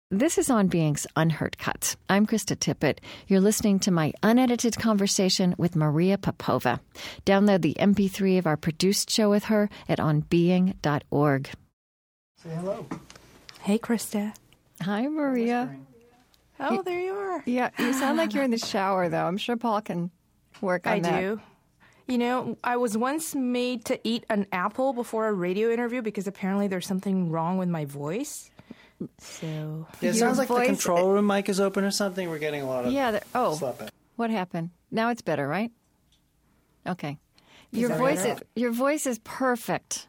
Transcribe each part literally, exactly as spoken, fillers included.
This is On Being's Unheard Cuts. I'm Krista Tippett. You're listening to my unedited conversation with Maria Popova. Download the M P three of our produced show with her at on being dot org. Say hello. Hey, Krista. Hi, Maria. Oh, you, there you are. Yeah, you sound like you're in the shower, though. I'm sure Paul can work on I that. I do. You know, I was once made to eat an apple before a radio interview because apparently there's something wrong with my voice. So yeah, it sounds like voice, the control room mic is open or something. We're getting a lot of yeah. Oh, slap it. What happened? Now it's better, right? Okay. Your voice, is, your voice is perfect.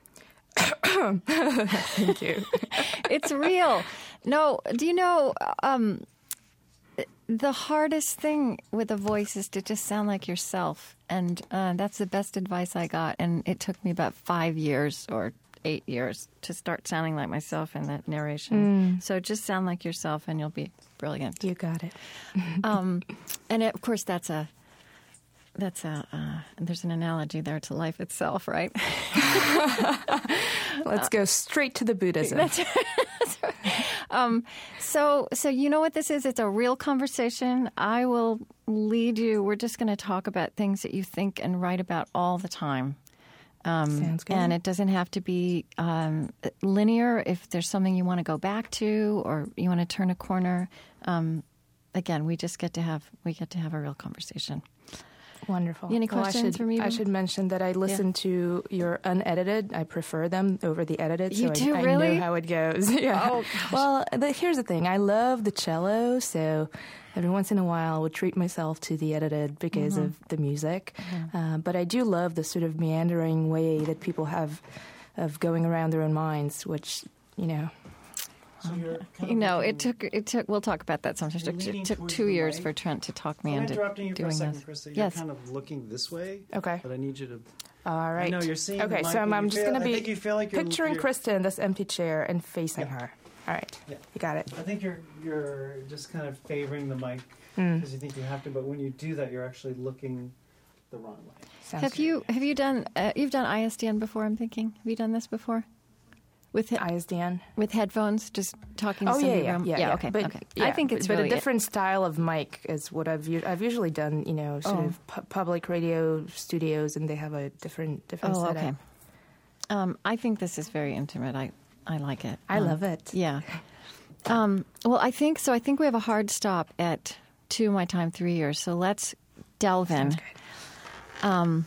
Thank you. It's real. No, do you know um, the hardest thing with a voice is to just sound like yourself, and uh, that's the best advice I got. And it took me about five years or eight years to start sounding like myself in that narration. Mm. So just sound like yourself and you'll be brilliant. You got it. um, and it, of course, that's a, that's a, uh, there's an analogy there to life itself, right? Let's go straight to the Buddhism. That's right. That's right. Um, so, so you know what this is? It's a real conversation. I will lead you. We're just going to talk about things that you think and write about all the time. Um, Sounds good. And it doesn't have to be um, linear. If there's something you want to go back to, or you want to turn a corner, um, again, we just get to have we get to have a real conversation. Wonderful. Any questions well, I should, for me? I should mention that I listen yeah. to your unedited. I prefer them over the edited. You so do I, really? I know how it goes. yeah. Oh, gosh. Well, the, here's the thing. I love the cello, so every once in a while I would treat myself to the edited because mm-hmm. of the music. Mm-hmm. Uh, but I do love the sort of meandering way that people have of going around their own minds, which, you know... So you're kind you know, of it took it took. We'll talk about that sometime. It took, it took two years for Trent to talk me I'm into interrupting you doing for a second, this. Krista. You're yes. kind of looking this way. Okay. But I need you to. All right. No, you're seeing. Okay, the mic, so I'm, I'm just feel, going to be you feel like picturing you're, Krista in this empty chair and facing yeah. her. All right. Yeah. You got it. I think you're you're just kind of favoring the mic because mm. you think you have to, but when you do that, you're actually looking the wrong way. Sounds have good. you have you done uh, you've done I S D N before? I'm thinking. Have you done this before? With he- I S D N? With headphones, just talking to oh, somebody yeah, around? yeah, yeah, yeah. okay, but, okay. Yeah, I think it's but really a different it. style of mic is what I've u- I've usually done. You know, sort oh. of pu- public radio studios, and they have a different different oh, setup. okay. Um, I think this is very intimate. I I like it. I um, love it. Yeah. Um, well, I think so. I think we have a hard stop at two my time three years. So let's delve in. Sounds good. Um,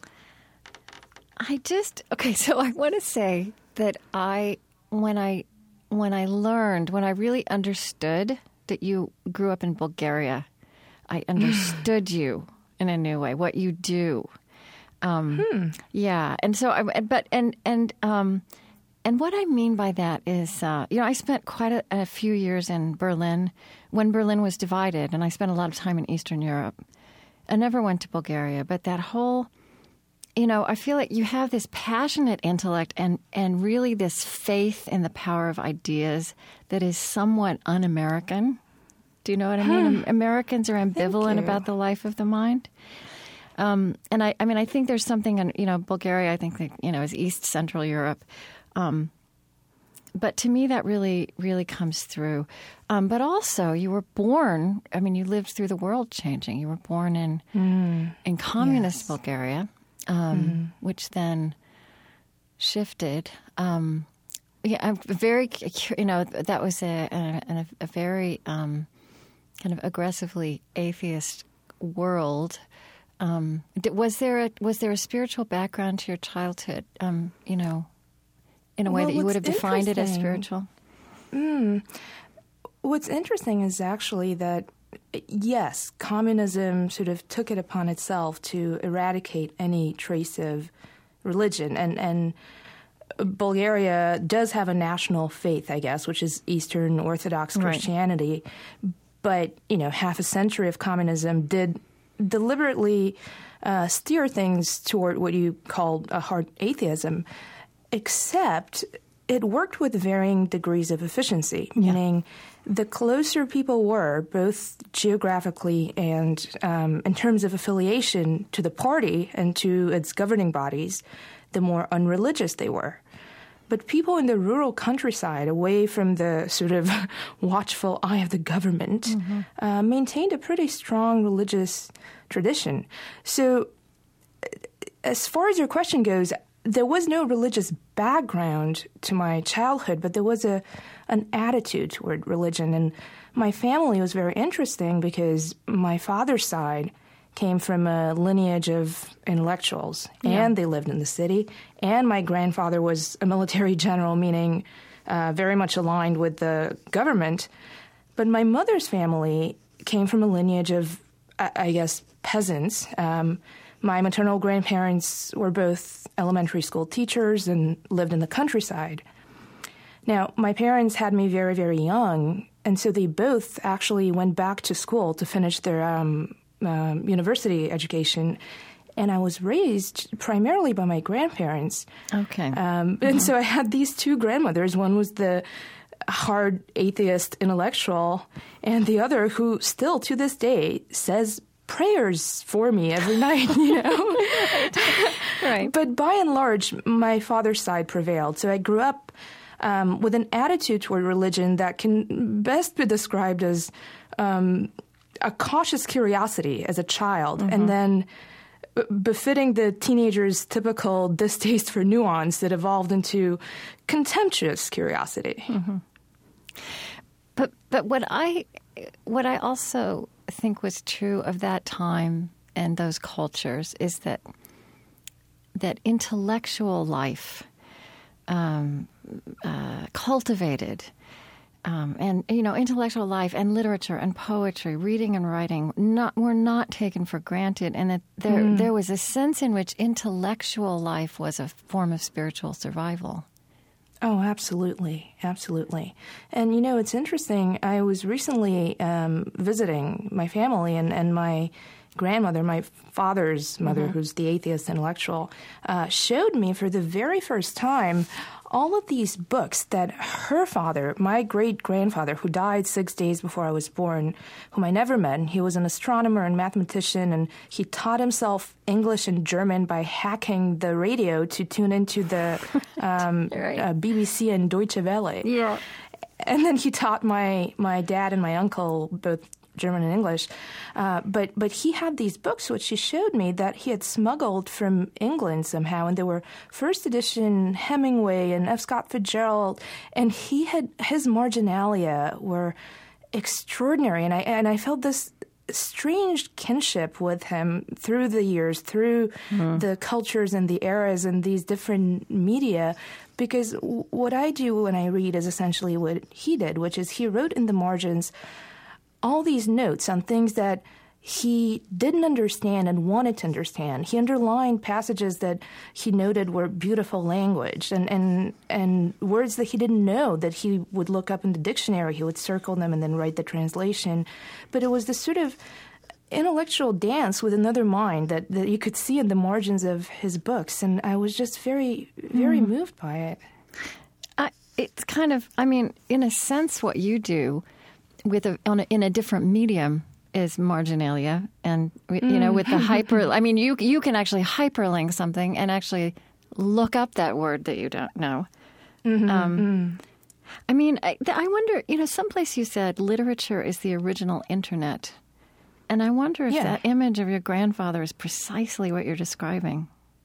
I just okay. So I want to say that I. When I when I learned, when I really understood that you grew up in Bulgaria, I understood you in a new way, what you do. Um, hmm. Yeah, and so, I, but and and um, and what I mean by that is, uh, you know, I spent quite a, a few years in Berlin when Berlin was divided, and I spent a lot of time in Eastern Europe. I never went to Bulgaria, but that whole. You know, I feel like you have this passionate intellect and, and really this faith in the power of ideas that is somewhat un-American. Do you know what I mean? Hmm. Americans are ambivalent about the life of the mind. Um, and I, I mean, I think there's something in, you know, Bulgaria, I think, that, you know, is East Central Europe. Um, but to me, that really, really comes through. Um, but also, you were born, I mean, you lived through the world changing. You were born in, mm. in communist yes. Bulgaria. Um, mm-hmm. Which then shifted. Um, yeah, I'm very, you know, that was a, a, a very um, kind of aggressively atheist world. Um, was there a was there a spiritual background to your childhood? Um, you know, in a way well, that you would have defined it as spiritual. Mm. What's interesting is actually that. Yes, communism sort of took it upon itself to eradicate any trace of religion. And, and Bulgaria does have a national faith, I guess, which is Eastern Orthodox Christianity. Right. But, you know, half a century of communism did deliberately uh, steer things toward what you called a hard atheism, except it worked with varying degrees of efficiency, yeah. meaning the closer people were, both geographically and um, in terms of affiliation to the party and to its governing bodies, the more unreligious they were. But people in the rural countryside, away from the sort of watchful eye of the government, mm-hmm. uh, maintained a pretty strong religious tradition. So as far as your question goes, there was no religious background to my childhood, but there was a an attitude toward religion. And my family was very interesting because my father's side came from a lineage of intellectuals, yeah. and they lived in the city. And my grandfather was a military general, meaning uh, very much aligned with the government. But my mother's family came from a lineage of, I, I guess, peasants. Um, my maternal grandparents were both elementary school teachers and lived in the countryside. Now, my parents had me very, very young, and so they both actually went back to school to finish their um, Um, university education, and I was raised primarily by my grandparents. Okay. Um, mm-hmm. And so I had these two grandmothers. One was the hard atheist intellectual, and the other who still to this day says prayers for me every night, you know? right. right. But by and large, my father's side prevailed. So I grew up um, with an attitude toward religion that can best be described as um, a cautious curiosity as a child, mm-hmm. and then befitting the teenager's typical distaste for nuance that evolved into contemptuous curiosity. Mm-hmm. But but what I what I also think was true of that time and those cultures is that that intellectual life um, uh, cultivated. Um, and, you know, intellectual life and literature and poetry, reading and writing, not were not taken for granted. And that there mm. there was a sense in which intellectual life was a form of spiritual survival. Oh, absolutely. Absolutely. And, you know, it's interesting. I was recently um, visiting my family, and, and my grandmother, my father's mother, mm-hmm. who's the atheist intellectual, uh, showed me for the very first time all of these books that her father, my great-grandfather, who died six days before I was born, whom I never met, and he was an astronomer and mathematician, and he taught himself English and German by hacking the radio to tune into the um, right. uh, B B C and Deutsche Welle. Yeah. And then he taught my, my dad and my uncle both German and English. Uh, but but he had these books, which he showed me, that he had smuggled from England somehow. And they were first edition Hemingway and F. Scott Fitzgerald. And he had his marginalia were extraordinary. And I and I felt this strange kinship with him through the years, through mm-hmm. the cultures and the eras and these different media. Because w- what I do when I read is essentially what he did, which is he wrote in the margins all these notes on things that he didn't understand and wanted to understand. He underlined passages that he noted were beautiful language, and, and, and words that he didn't know that he would look up in the dictionary. He would circle them and then write the translation. But it was this sort of intellectual dance with another mind that, that you could see in the margins of his books. And I was just very, very mm. moved by it. I, it's kind of, I mean, in a sense, what you do with a, on a, in a different medium is marginalia, and you know, with the hyper. I mean, you you can actually hyperlink something and actually look up that word that you don't know. Mm-hmm. Um, mm. I mean, I, I wonder. You know, someplace you said literature is the original internet, and I wonder if yeah. that image of your grandfather is precisely what you're describing.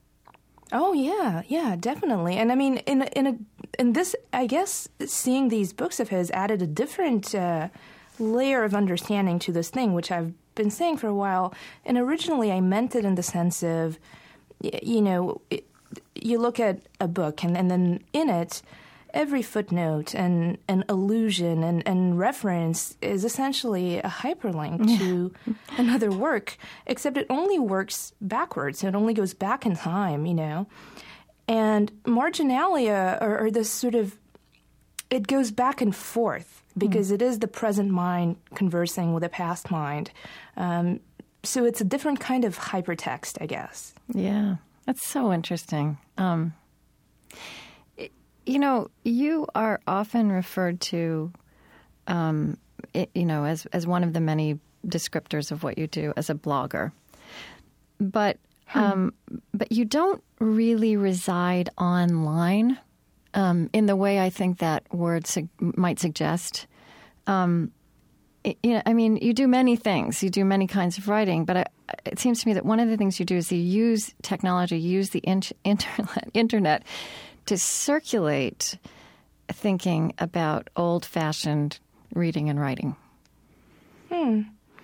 Oh yeah, yeah, definitely. And I mean, in in a in this, I guess, seeing these books of his added a different uh, layer of understanding to this thing, which I've been saying for a while. And originally, I meant it in the sense of, you know, it, you look at a book, and, and then in it, every footnote and, and allusion and, and reference is essentially a hyperlink yeah. to another work, except it only works backwards. It only goes back in time, you know. And marginalia, or, or this sort of, it goes back and forth because mm. it is the present mind conversing with a past mind. Um, so it's a different kind of hypertext, I guess. Yeah, that's so interesting. Um You know, you are often referred to, um, it, you know, as as one of the many descriptors of what you do as a blogger. But hmm. um, but you don't really reside online um, in the way I think that word su- might suggest. Um, it, you know, I mean, you do many things. You do many kinds of writing, but I, it seems to me that one of the things you do is you use technology, use the in- internet, internet to circulate thinking about old-fashioned reading and writing. Hmm.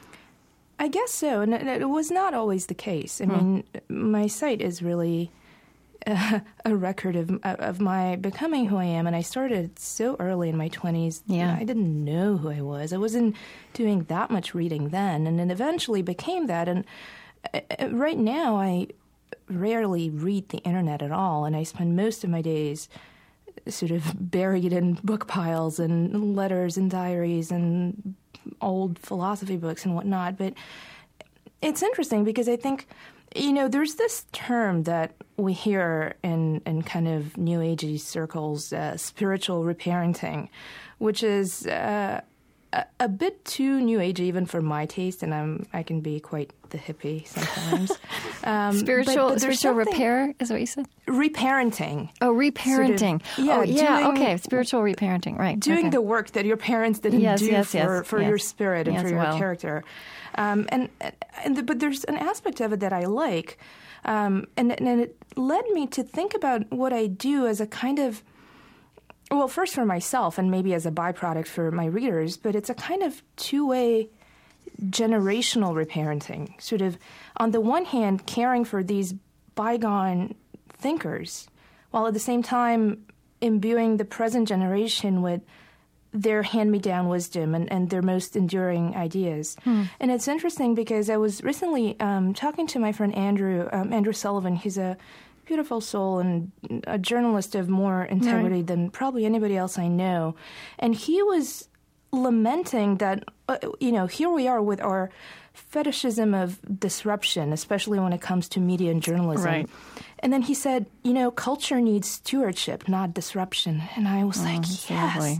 I guess so, and it was not always the case. I Hmm. mean, my site is really uh, a record of of my becoming who I am, and I started so early in my twenties. Yeah. I didn't know who I was. I wasn't doing that much reading then, and then eventually became that. And uh, right now, I rarely read the internet at all, and I spend most of my days sort of buried in book piles and letters and diaries and old philosophy books and whatnot. But it's interesting because I think, you know, there's this term that we hear in, in kind of New Agey circles, uh, spiritual reparenting, which is uh, a, a bit too New Agey even for my taste, and I'm I can be quite the hippie sometimes. Um, Spiritual, but, but spiritual repair is what you said? Reparenting. Oh, reparenting. Sort of, yeah, oh, yeah, doing, okay, spiritual reparenting, right. Doing okay. the work that your parents didn't Yes, do yes, for, yes, for yes. your spirit and Yes, for your well. character. Um, and and the, but there's an aspect of it that I like, um, and, and it led me to think about what I do as a kind of, well, first for myself and maybe as a byproduct for my readers, but it's a kind of two-way generational reparenting, sort of on the one hand caring for these bygone thinkers, while at the same time imbuing the present generation with their hand-me-down wisdom and, and their most enduring ideas. Hmm. And it's interesting because I was recently um, talking to my friend Andrew, um, Andrew Sullivan. He's a beautiful soul and a journalist of more integrity right. than probably anybody else I know. And he was lamenting that, uh, you know, here we are with our fetishism of disruption, especially when it comes to media and journalism. Right. And then he said, you know, culture needs stewardship, not disruption. And I was oh, like, yes. lovely.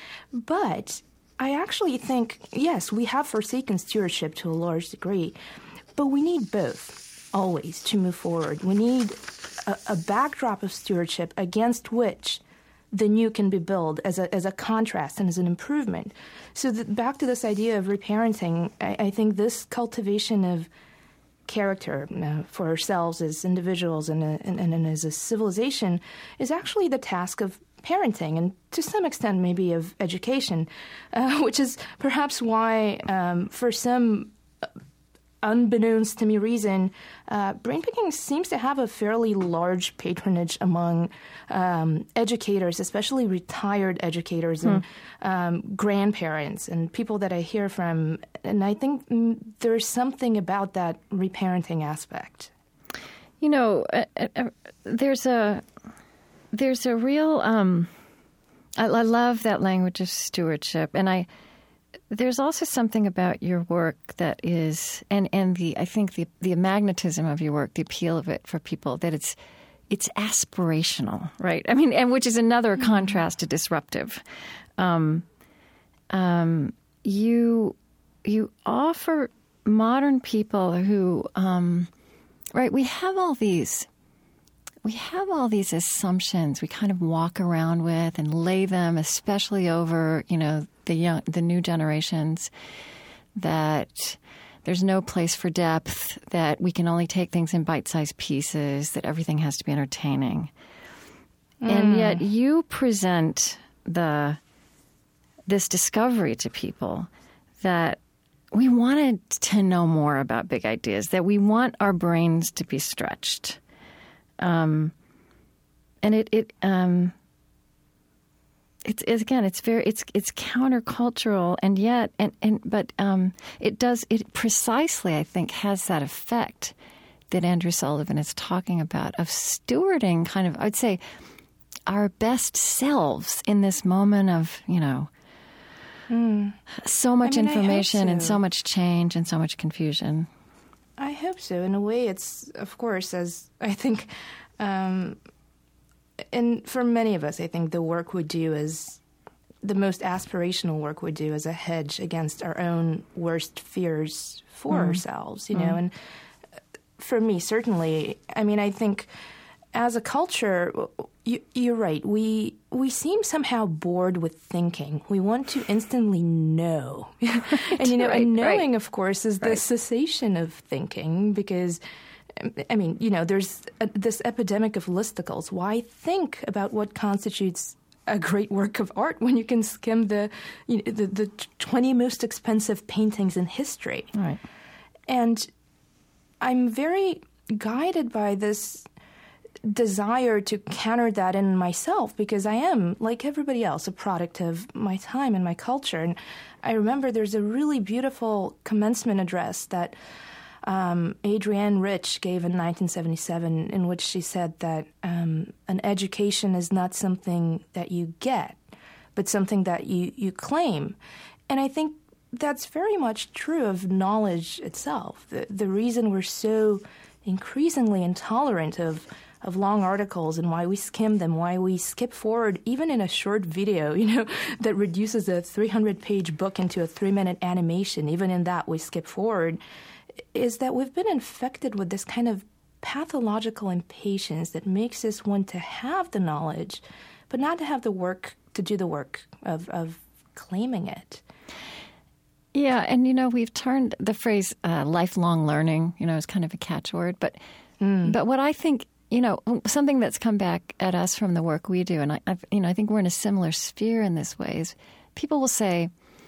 But I actually think, yes, we have forsaken stewardship to a large degree, but we need both, always, to move forward. We need a, a backdrop of stewardship against which the new can be built as a as a contrast and as an improvement. So the, back to this idea of reparenting, I, I think this cultivation of character uh, for ourselves as individuals and, uh, and, and as a civilization is actually the task of parenting and to some extent maybe of education, uh, which is perhaps why um, for some unbeknownst to me reason, uh, brainpicking seems to have a fairly large patronage among um, educators, especially retired educators and hmm. um, grandparents and people that I hear from. And I think mm, there's something about that reparenting aspect. You know, uh, uh, there's a there's a real. Um, I, I love that language of stewardship, and I. There's also something about your work that is, and, and the I think the the magnetism of your work, the appeal of it for people, that it's it's aspirational, right? I mean, and which is another mm-hmm. contrast to disruptive. Um, um, you you offer modern people who, um, right? We have all these. We have all these assumptions we kind of walk around with and lay them, especially over, you know, the young, the new generations, that there's no place for depth, that we can only take things in bite-sized pieces, that everything has to be entertaining. Mm. And yet you present the this discovery to people that we wanted to know more about big ideas, that we want our brains to be stretched. Um, and it, it, um, it's, it's, again, it's very, it's, it's countercultural and yet, and, and, but, um, it does, it precisely, I think, has that effect that Andrew Sullivan is talking about of stewarding kind of, I'd say, our best selves in this moment of, you know, mm. so much I mean, information so. and so much change and so much confusion. I hope so. In a way, it's, of course, as I think, um, and for many of us, I think the work we do is the most aspirational work we do is a hedge against our own worst fears for mm. ourselves, you mm. know. And for me, certainly, I mean, I think as a culture, You, you're right. We we seem somehow bored with thinking. We want to instantly know. And, you know, right, and knowing, right. of course, is the Right. cessation of thinking because, I mean, you know, there's a, this epidemic of listicles. Why think about what constitutes a great work of art when you can skim the, you know, the, the twenty most expensive paintings in history? Right. And I'm very guided by this desire to counter that in myself because I am, like everybody else, a product of my time and my culture. And I remember there's a really beautiful commencement address that um, Adrienne Rich gave in nineteen seventy-seven in which she said that um, an education is not something that you get, but something that you, you claim. And I think that's very much true of knowledge itself. The, the reason we're so increasingly intolerant of of long articles and why we skim them, why we skip forward, even in a short video, you know, that reduces a three hundred page book into a three-minute animation. Even in that, we skip forward, is that we've been infected with this kind of pathological impatience that makes us want to have the knowledge, but not to have the work, to do the work of, of claiming it. Yeah, and, you know, we've turned the phrase uh, lifelong learning, you know, as kind of a catchword. But, mm. but what I think, you know, something that's come back at us from the work we do, and I, I've, you know, I think we're in a similar sphere in this way, is people will say,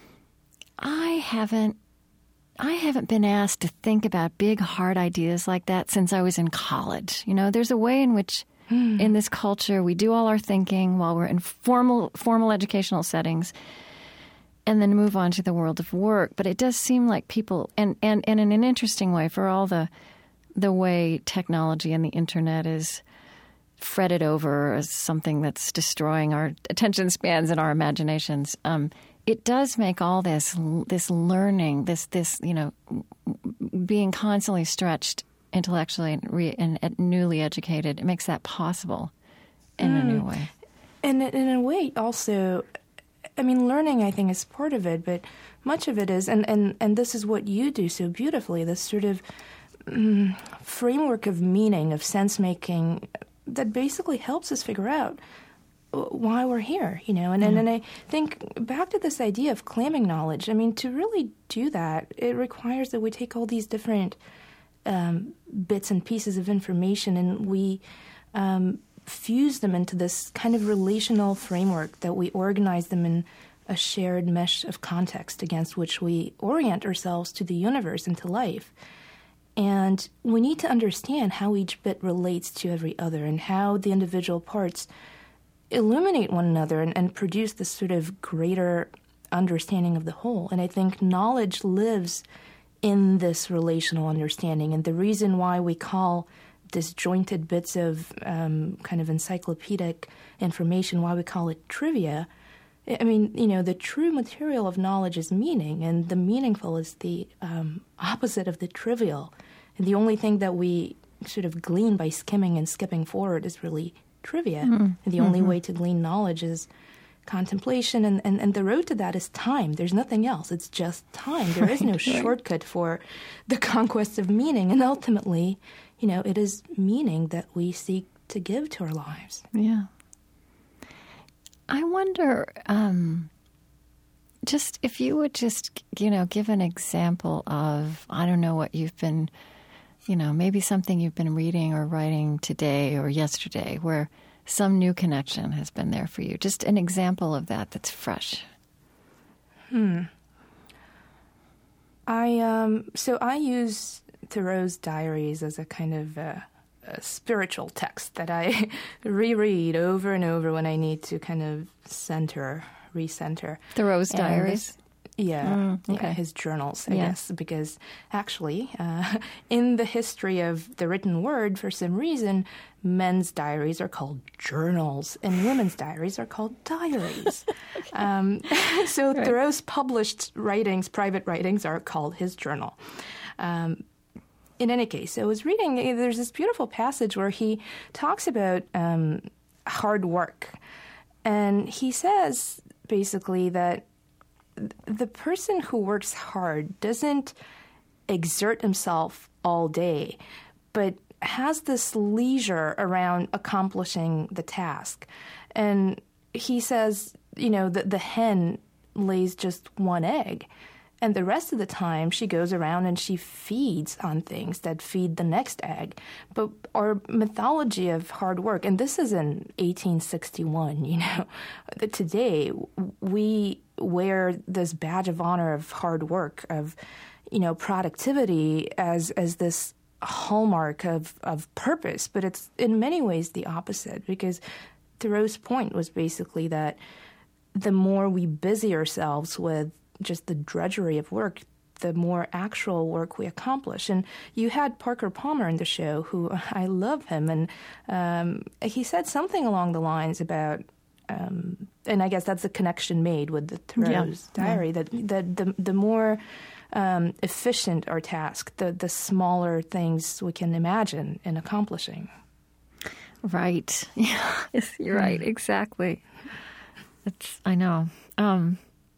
I haven't, I haven't been asked to think about big, hard ideas like that since I was in college. You know, there's a way in which mm. in this culture we do all our thinking while we're in formal, formal educational settings and then move on to the world of work. But it does seem like people, and, and, and in an interesting way, for all the the way technology and the internet is fretted over as something that's destroying our attention spans and our imaginations, um, it does make all this this learning, this this you know, being constantly stretched intellectually and, re, and, and newly educated. It makes that possible in mm. a new way. And in a way, also, I mean, learning, I think, is part of it, but much of it is, and, and, and this is what you do so beautifully, this sort of um, framework of meaning, of sense-making that basically helps us figure out why we're here, you know. And, mm. and, and I think back to this idea of claiming knowledge, I mean, to really do that, it requires that we take all these different um, bits and pieces of information and we um, fuse them into this kind of relational framework, that we organize them in a shared mesh of context against which we orient ourselves to the universe and to life. And we need to understand how each bit relates to every other and how the individual parts illuminate one another and, and produce this sort of greater understanding of the whole. And I think knowledge lives in this relational understanding. And the reason why we call disjointed bits of um, kind of encyclopedic information, why we call it trivia, I mean, you know, the true material of knowledge is meaning, and the meaningful is the um, opposite of the trivial. And the only thing that we sort of glean by skimming and skipping forward is really trivia. Mm-hmm. And the only mm-hmm. way to glean knowledge is contemplation, and, and, and the road to that is time. There's nothing else. It's just time. There is no right. shortcut for the conquest of meaning. And ultimately, you know, it is meaning that we seek to give to our lives. Yeah. I wonder, um, just if you would just, you know, give an example of, I don't know, what you've been, you know, maybe something you've been reading or writing today or yesterday where some new connection has been there for you. Just an example of that that's fresh. Hmm. I, um, so I use Thoreau's diaries as a kind of uh, a spiritual text that I reread over and over when I need to kind of center, recenter. Thoreau's and diaries? This, yeah, mm, okay. yeah, his journals, I yeah. guess, because actually, uh, in the history of the written word, for some reason, men's diaries are called journals and women's diaries are called diaries. um, so right. Thoreau's published writings, private writings, are called his journal. Um, in any case, I was reading, there's this beautiful passage where he talks about um, hard work. And he says, basically, that the person who works hard doesn't exert himself all day, but has this leisure around accomplishing the task. And he says, you know, that the hen lays just one egg. And the rest of the time, she goes around and she feeds on things that feed the next egg. But our mythology of hard work, and this is in eighteen sixty-one, you know, today we wear this badge of honor of hard work, of, you know, productivity as as this hallmark of, of purpose. But it's in many ways the opposite, because Thoreau's point was basically that the more we busy ourselves with just the drudgery of work, the more actual work we accomplish. And you had Parker Palmer in the show, who I love him, and um, he said something along the lines about, um, and I guess that's a connection made with the Thoreau's yeah. diary, yeah. that that the the more um, efficient our task, the the smaller things we can imagine in accomplishing. Right. Yeah, you're right. Exactly. It's, I know. Um,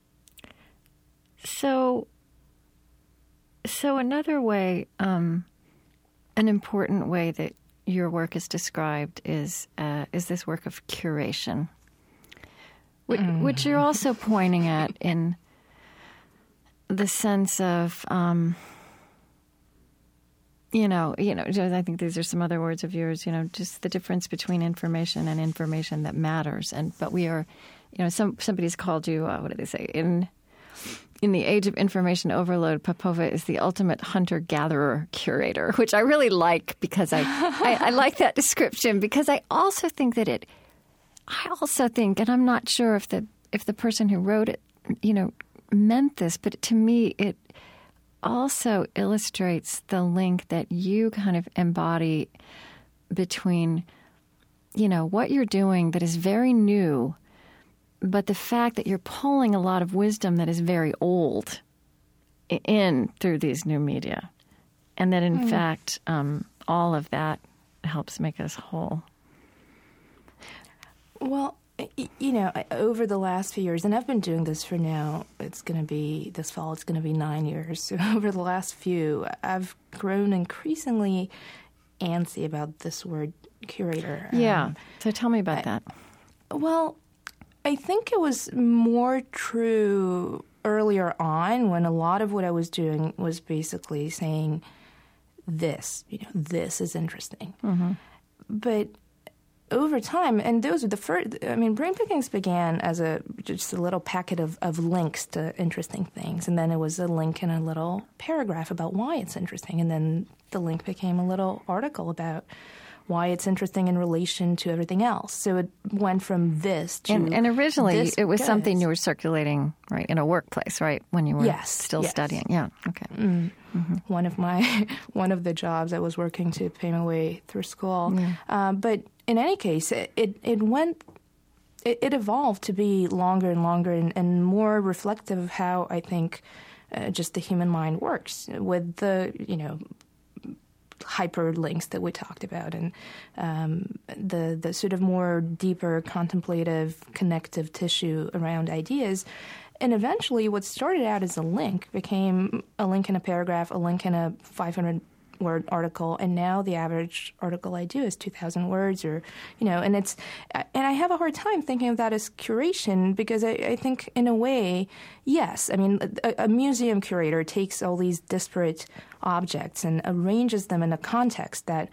so, so another way, um, an important way that your work is described is uh, is this work of curation, which, mm. which you're also pointing at in the sense of, um, you know, you know. I think these are some other words of yours. You know, just the difference between information and information that matters. And but we are, you know, some somebody's called you. Uh, what did they say in? In the age of information overload, Popova is the ultimate hunter-gatherer curator, which I really like because I, I, I like that description, because I also think that it, I also think, and I'm not sure if the if the person who wrote it, you know, meant this, but to me it also illustrates the link that you kind of embody between, you know, what you're doing that is very new, but the fact that you're pulling a lot of wisdom that is very old in through these new media. And that, in mm. fact, um, all of that helps make us whole. Well, you know, over the last few years, and I've been doing this for now, it's going to be, this fall, it's going to be nine years. So over the last few, I've grown increasingly antsy about this word curator. Yeah. Um, so tell me about I, that. Well, I think it was more true earlier on, when a lot of what I was doing was basically saying this, you know, this is interesting. Mm-hmm. But over time, and those are the first, I mean, Brain Pickings began as a just a little packet of, of links to interesting things. And then it was a link in a little paragraph about why it's interesting. And then the link became a little article about why it's interesting in relation to everything else. So it went from this to And, and originally this it was goes. something you were circulating, right, in a workplace, right, when you were yes, still yes. studying. Yeah, okay. Mm. Mm-hmm. One of my, one of the jobs I was working to pay my way through school. Yeah. Uh, but in any case, it, it, it went, it, it evolved to be longer and longer and, and more reflective of how I think uh, just the human mind works with the, you know, hyperlinks that we talked about, and um, the the sort of more deeper contemplative connective tissue around ideas. And eventually what started out as a link became a link in a paragraph, a link in a five hundred word article, and now the average article I do is two thousand words, or, you know, and it's, and I have a hard time thinking of that as curation, because I, I think in a way, yes, I mean, a, a museum curator takes all these disparate objects and arranges them in a context that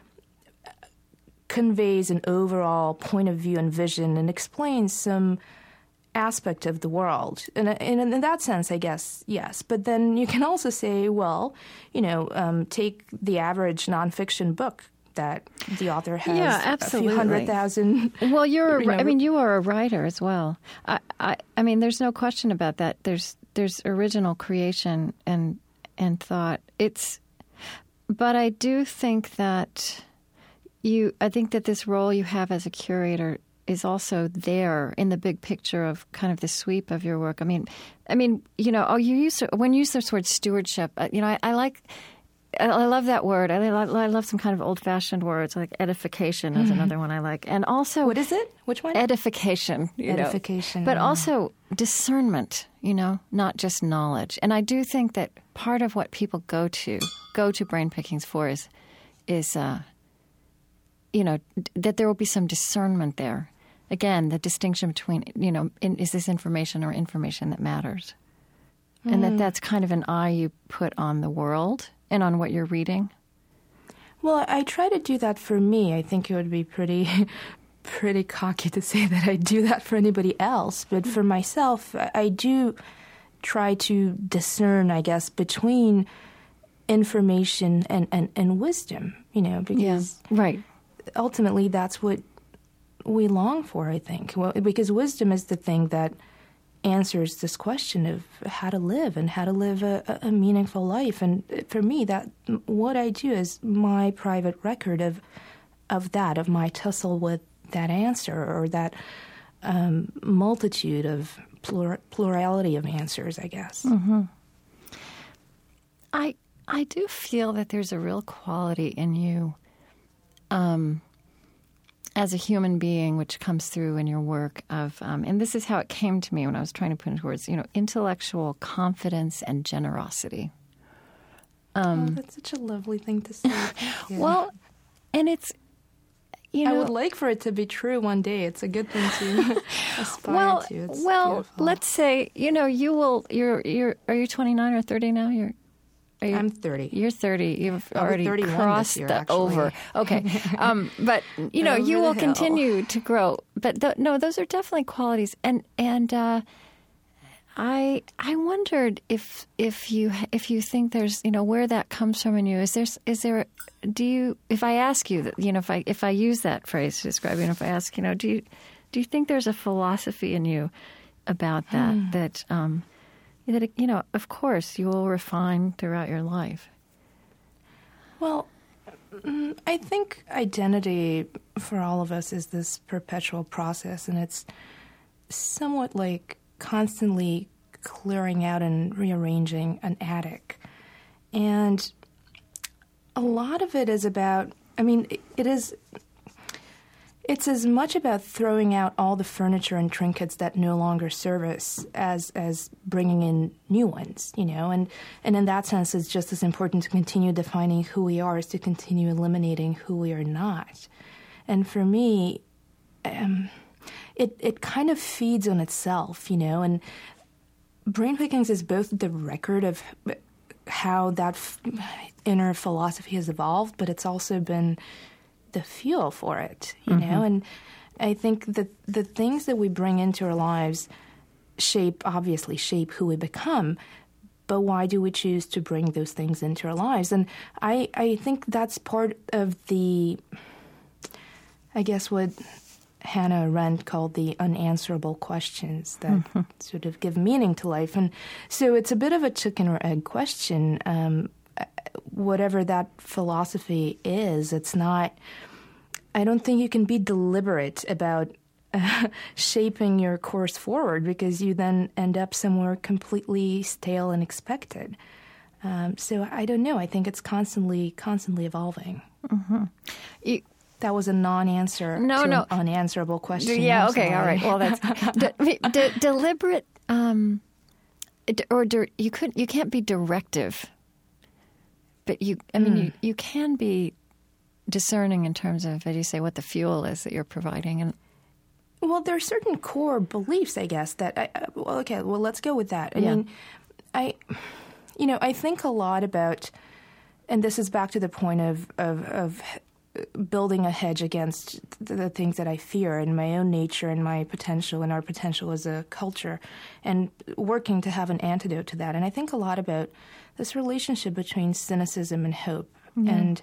conveys an overall point of view and vision and explains some aspect of the world. And, and in that sense, I guess, yes. But then you can also say, well, you know, um, take the average nonfiction book that the author has yeah, absolutely. a few hundred thousand. Well, you're, you know, I mean, you are a writer as well. I, I, I mean, there's no question about that. There's, there's original creation and, and thought. It's, but I do think that you, I think that this role you have as a curator is also there in the big picture of kind of the sweep of your work. I mean, I mean, you know, oh, you use when you use the word stewardship. Uh, you know, I, I like, I, I love that word. I, I love some kind of old-fashioned words like edification is mm-hmm. another one I like, and also what is it? Which one? Edification. You edification, know. But also discernment. You know, not just knowledge. And I do think that part of what people go to go to Brain Pickings for is is, uh, you know, d- that there will be some discernment there. Again, the distinction between, you know, in, is this information or information that matters? Mm. And that that's kind of an eye you put on the world and on what you're reading. Well, I try to do that for me. I think it would be pretty pretty cocky to say that I do that for anybody else. But for myself, I do try to discern, I guess, between information and, and, and wisdom, you know, because yeah. right. ultimately that's what we long for, I think. Well, because wisdom is the thing that answers this question of how to live and how to live a, a meaningful life. And for me, that what I do is my private record of of that, of my tussle with that answer or that um, multitude of plur- plurality of answers, I guess. Mm-hmm. I I do feel that there's a real quality in you um, as a human being, which comes through in your work of, um, and this is how it came to me when I was trying to put into words, you know, intellectual confidence and generosity. Um, oh, that's such a lovely thing to say. Well, and it's, you know, I would like for it to be true one day. It's a good thing to aspire well, to. It's well, beautiful. Let's say, you know, you will, you're, you're, are you twenty-nine or thirty now? You're, are you, I'm thirty. You're thirty. You've I'll already crossed year, the over. Okay. Um, but, you know, over you will the hill. continue to grow. But th- no, those are definitely qualities. And, and, uh, I I wondered if if you if you think there's, you know, where that comes from in you. Is there is there do you if I ask you that, you know, if I if I use that phrase to describe you, and if I ask, you know, do you do you think there's a philosophy in you about that hmm. that um, that you know, of course, you will refine throughout your life? Well, I think identity for all of us is this perpetual process, and it's somewhat like constantly clearing out and rearranging an attic. And a lot of it is about, I mean, it is, it's as much about throwing out all the furniture and trinkets that no longer serve us as as bringing in new ones, you know? And, and in that sense, it's just as important to continue defining who we are as to continue eliminating who we are not. And for me, um, It it kind of feeds on itself, you know, and Brain Pickings is both the record of how that f- inner philosophy has evolved, but it's also been the fuel for it, you mm-hmm. know. And I think that the things that we bring into our lives shape, obviously shape who we become, but why do we choose to bring those things into our lives? And I, I think that's part of the, I guess what Hannah Arendt called the unanswerable questions that mm-hmm. sort of give meaning to life. And so it's a bit of a chicken or egg question. Um, whatever that philosophy is, it's not, I don't think you can be deliberate about uh, shaping your course forward, because you then end up somewhere completely stale and expected. Um, so I don't know. I think it's constantly, constantly evolving. Mm-hmm. You, That was a non-answer no, to no. an unanswerable question. Yeah, I'm okay, sorry. all right. Well, that's de- de- deliberate, um, or de- you could you can't be directive, but you. I mean, mm. you, you can be discerning in terms of, as you say, what the fuel is that you're providing. And well, there are certain core beliefs, I guess, that. I, well, okay, well, let's go with that. I yeah. mean, I, you know, I think a lot about, and this is back to the point of of. of building a hedge against the things that I fear in my own nature and my potential and our potential as a culture, and working to have an antidote to that. And I think a lot about this relationship between cynicism and hope. Mm-hmm. And,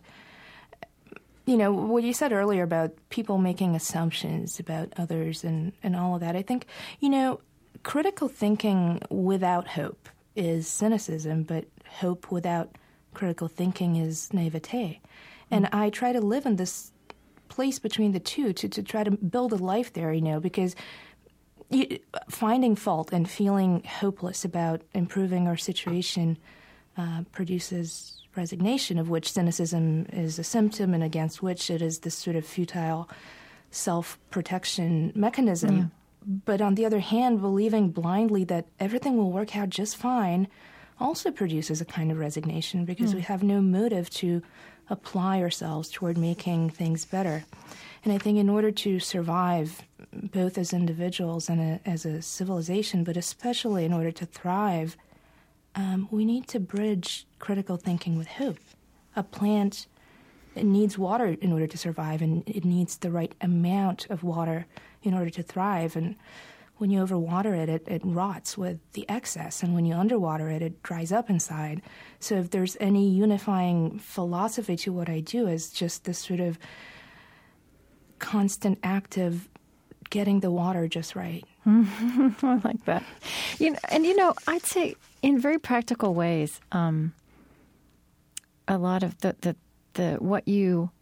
you know, what you said earlier about people making assumptions about others and, and all of that, I think, you know, critical thinking without hope is cynicism, but hope without critical thinking is naivete. And I try to live in this place between the two, to, to try to build a life there, you know, because you, finding fault and feeling hopeless about improving our situation uh, produces resignation, of which cynicism is a symptom, and against which it is this sort of futile self-protection mechanism. Yeah. But on the other hand, believing blindly that everything will work out just fine also produces a kind of resignation, because mm. we have no motive to apply ourselves toward making things better. And I think in order to survive, both as individuals and a, as a civilization, but especially in order to thrive, um, we need to bridge critical thinking with hope. A plant it needs water in order to survive, and it needs the right amount of water in order to thrive. And when you overwater it, it, it rots with the excess. And when you underwater it, it dries up inside. So if there's any unifying philosophy to what I do, is just this sort of constant act of getting the water just right. I like that. You know, and, you know, I'd say in very practical ways, um, a lot of the, the, the what you...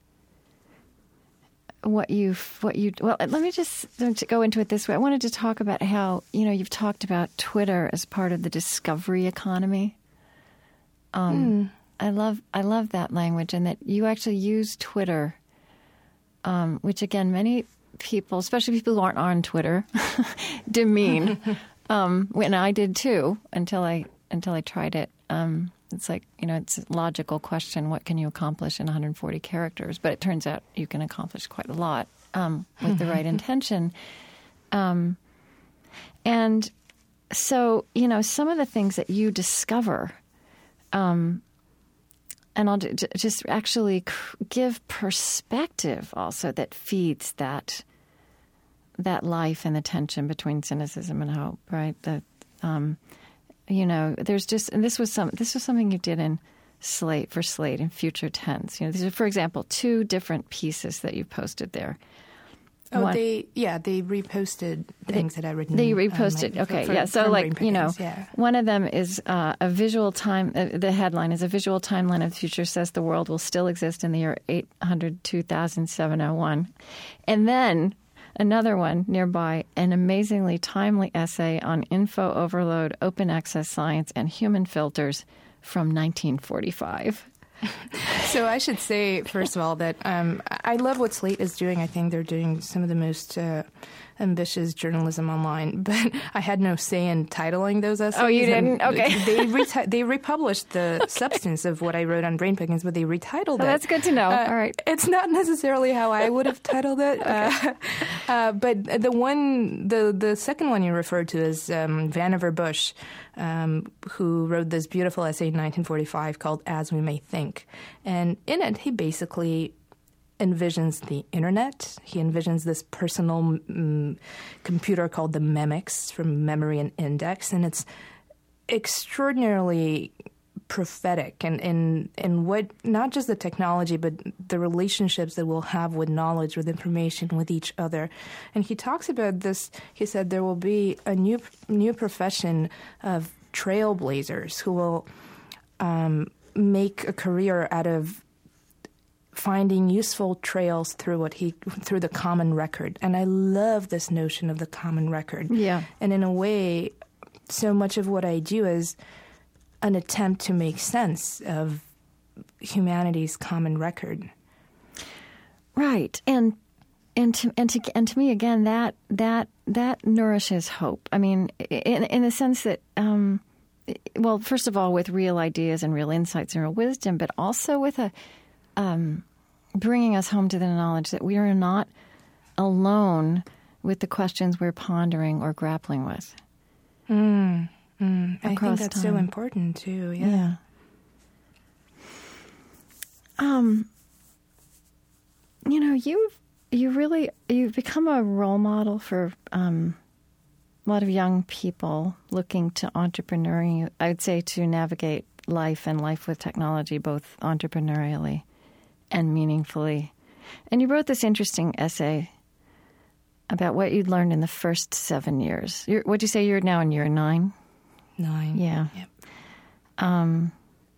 What you, what you, well, let me just go into it this way. I wanted to talk about how, you know, you've talked about Twitter as part of the discovery economy. Um, mm. I love, I love that language, and that you actually use Twitter, um, which again, many people, especially people who aren't on Twitter, demean. um, when I did too, until I, until I tried it. Um, It's like, you know, it's a logical question, what can you accomplish in one hundred forty characters? But it turns out you can accomplish quite a lot um, with the right intention. Um, and so, you know, some of the things that you discover, um, and I'll d- just actually c- give perspective also that feeds that that life and the tension between cynicism and hope, right? The um You know, there's just, and this was some, this was something you did in Slate, for Slate, in future tense. You know, these are, for example, two different pieces that you posted there. Oh, One, they, yeah, they reposted things they, that I written. They reposted, um, like, okay, for, yeah. So, like, you know, yeah. One of them is uh, a visual time, uh, the headline is a visual timeline of the future says the world will still exist in the year eight hundred two thousand seven oh one. And then another one nearby, an amazingly timely essay on info overload, open access science, and human filters from nineteen forty-five. So I should say, first of all, that um, I love what Slate is doing. I think they're doing some of the most uh, ambitious journalism online, but I had no say in titling those essays. Oh, you didn't? Okay. They re- they republished the okay. substance of what I wrote on Brain Pickings, but they retitled oh, it. That's good to know. Uh, all right. It's not necessarily how I would have titled it, okay. uh, uh, but the one, the the second one you referred to is um, Vannevar Bush, um, who wrote this beautiful essay in nineteen forty-five called "As We May Think," and in it he basically envisions the internet. He envisions this personal um, computer called the MEMIX, from Memory and Index, and it's extraordinarily prophetic and in, in, in what, not just the technology, but the relationships that we'll have with knowledge, with information, with each other. And he talks about this, he said there will be a new new profession of trailblazers who will um, make a career out of finding useful trails through what he through the common record. And I love this notion of the common record. Yeah. And in a way, so much of what I do is an attempt to make sense of humanity's common record. Right. And and to and to and to me again, that that that nourishes hope. I mean, in in the sense that um, well, first of all, with real ideas and real insights and real wisdom, but also with a um, bringing us home to the knowledge that we are not alone with the questions we're pondering or grappling with. Mm, mm. I think that's time. so important too. Yeah. yeah. Um. You know, you've you really you've become a role model for um, a lot of young people looking to entrepreneuring. I would say to navigate life and life with technology, both entrepreneurially and meaningfully. And you wrote this interesting essay about what you'd learned in the first seven years. You're, what'd you say? You're now in year nine? Nine. Yeah. Yep. Um,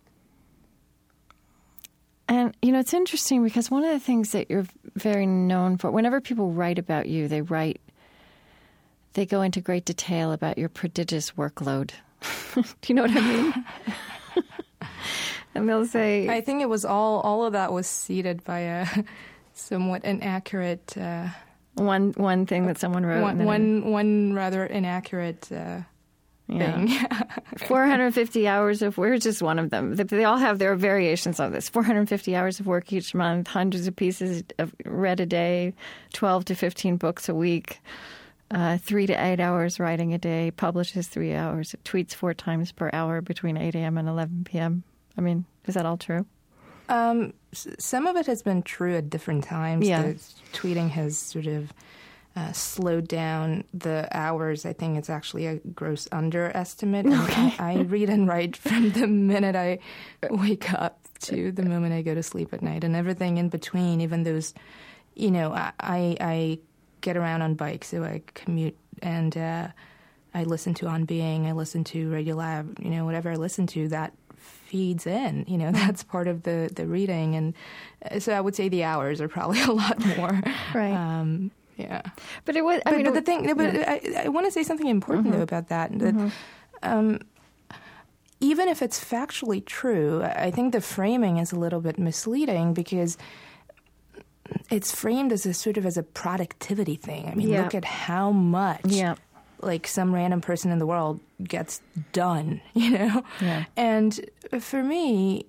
and, you know, it's interesting because one of the things that you're very known for, whenever people write about you, they write, they go into great detail about your prodigious workload. Do you know what I mean? And they'll say, I think it was all, all of that was seeded by a somewhat inaccurate, uh, one, one thing that someone wrote. One, one, one rather inaccurate, uh, thing. Yeah. four hundred fifty hours of work, just one of them. They all have their variations of this. four hundred fifty hours of work each month, hundreds of pieces of read a day, twelve to fifteen books a week, uh, three to eight hours writing a day, publishes three hours, tweets four times per hour between eight a.m. and eleven p.m. I mean, is that all true? Um, some of it has been true at different times. Yeah. The tweeting has sort of uh, slowed down the hours. I think it's actually a gross underestimate. Okay. I, I read and write from the minute I wake up to the moment I go to sleep at night, and everything in between, even those, you know, I, I, I get around on bikes, so I commute, and uh, I listen to On Being, I listen to Radiolab, you know, whatever I listen to, that feeds in, you know, that's part of the, the reading. And so I would say the hours are probably a lot more. Right. Um, yeah. But it was, I but, mean, but it, the thing, but yeah. I, I want to say something important, Mm-hmm. though, about that. that Mm-hmm. um, even if it's factually true, I think the framing is a little bit misleading because it's framed as a sort of as a productivity thing. I mean, Yeah. look at how much Yeah. like some random person in the world gets done, you know? Yeah. And for me,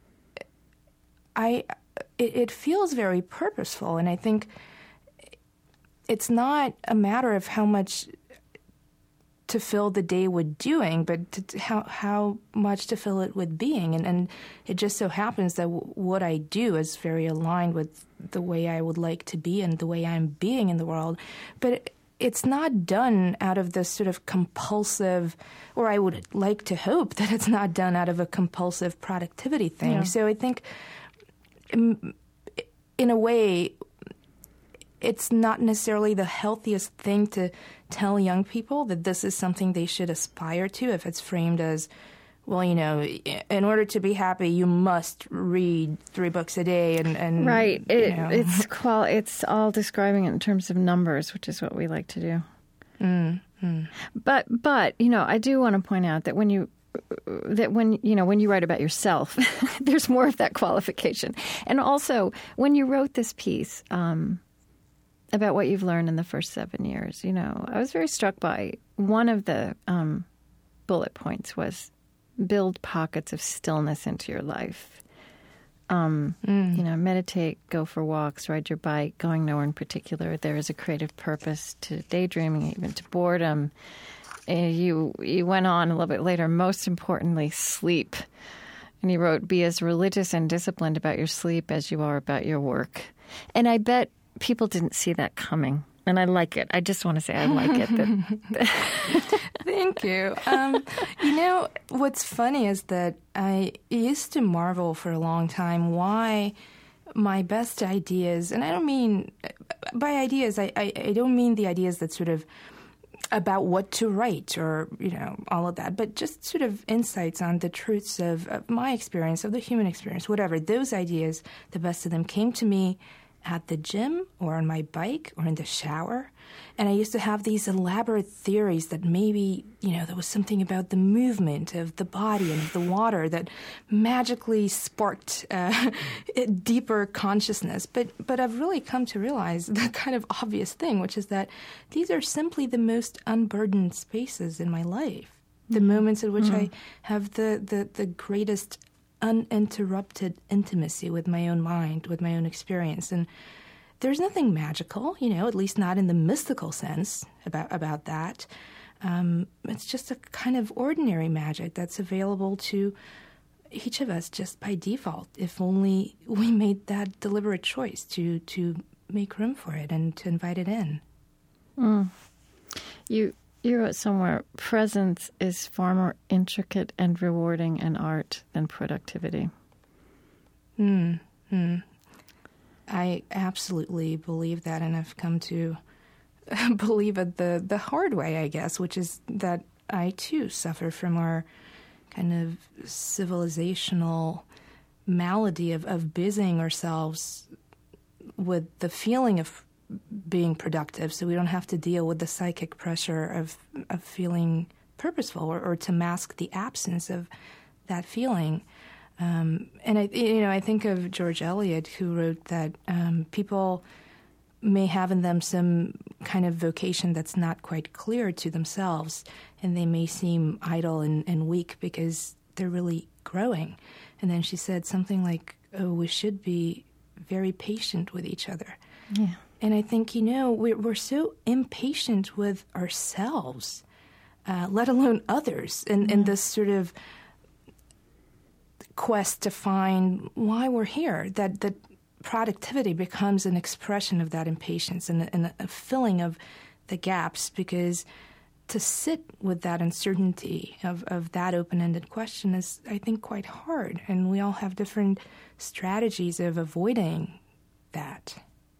I it, it feels very purposeful, and I think it's not a matter of how much to fill the day with doing, but to, to how how much to fill it with being. And, and it just so happens that w- what I do is very aligned with the way I would like to be and the way I'm being in the world. But it, it's not done out of this sort of compulsive, or I would like to hope that it's not done out of a compulsive productivity thing. Yeah. So I think, in, in a way, it's not necessarily the healthiest thing to tell young people that this is something they should aspire to if it's framed as, well, you know, in order to be happy, you must read three books a day. And, and Right. you It, know. it's qual- It's all describing it in terms of numbers, which is what we like to do. Mm, mm. But, but you know, I do want to point out that when you that when you know when you write about yourself, there's more of that qualification. And also, when you wrote this piece um, about what you've learned in the first seven years, you know, I was very struck by one of the um, bullet points was build pockets of stillness into your life. Um, Mm. You know, meditate, go for walks, ride your bike, going nowhere in particular. There is a creative purpose to daydreaming, even to boredom. And you you went on a little bit later, most importantly, sleep. And you wrote, be as religious and disciplined about your sleep as you are about your work. And I bet people didn't see that coming. And I like it. I just want to say I like it. That, Thank you. Um, you know, what's funny is that I used to marvel for a long time why my best ideas, and I don't mean, by ideas, I, I, I don't mean the ideas that sort of about what to write or, you know, all of that, but just sort of insights on the truths of, of my experience, of the human experience, whatever. Those ideas, the best of them came to me at the gym or on my bike or in the shower. And I used to have these elaborate theories that maybe, you know, there was something about the movement of the body and of the water that magically sparked uh, a deeper consciousness. But but I've really come to realize the kind of obvious thing, which is that these are simply the most unburdened spaces in my life. The mm-hmm. moments at which mm-hmm. I have the, the, the greatest uninterrupted intimacy with my own mind, with my own experience. And there's nothing magical, you know, at least not in the mystical sense about, about that. Um, it's just a kind of ordinary magic that's available to each of us just by default, if only we made that deliberate choice to, to make room for it and to invite it in. Mm. You... You wrote somewhere, presence is far more intricate and rewarding in art than productivity. Mm, mm. I absolutely believe that, and I've come to believe it the, the hard way, I guess, which is that I, too, suffer from our kind of civilizational malady of, of busying ourselves with the feeling of being productive, so we don't have to deal with the psychic pressure of of feeling purposeful, or, or to mask the absence of that feeling. Um, and I, you know, I think of George Eliot, who wrote that um, people may have in them some kind of vocation that's not quite clear to themselves, and they may seem idle and, and weak because they're really growing. And then she said something like, oh, we should be very patient with each other. Yeah. And I think, you know, we're, we're so impatient with ourselves, uh, let alone others, in, Mm-hmm. in this sort of quest to find why we're here, that, that productivity becomes an expression of that impatience and, a, and a filling of the gaps, because to sit with that uncertainty of, of that open-ended question is, I think, quite hard. And we all have different strategies of avoiding that.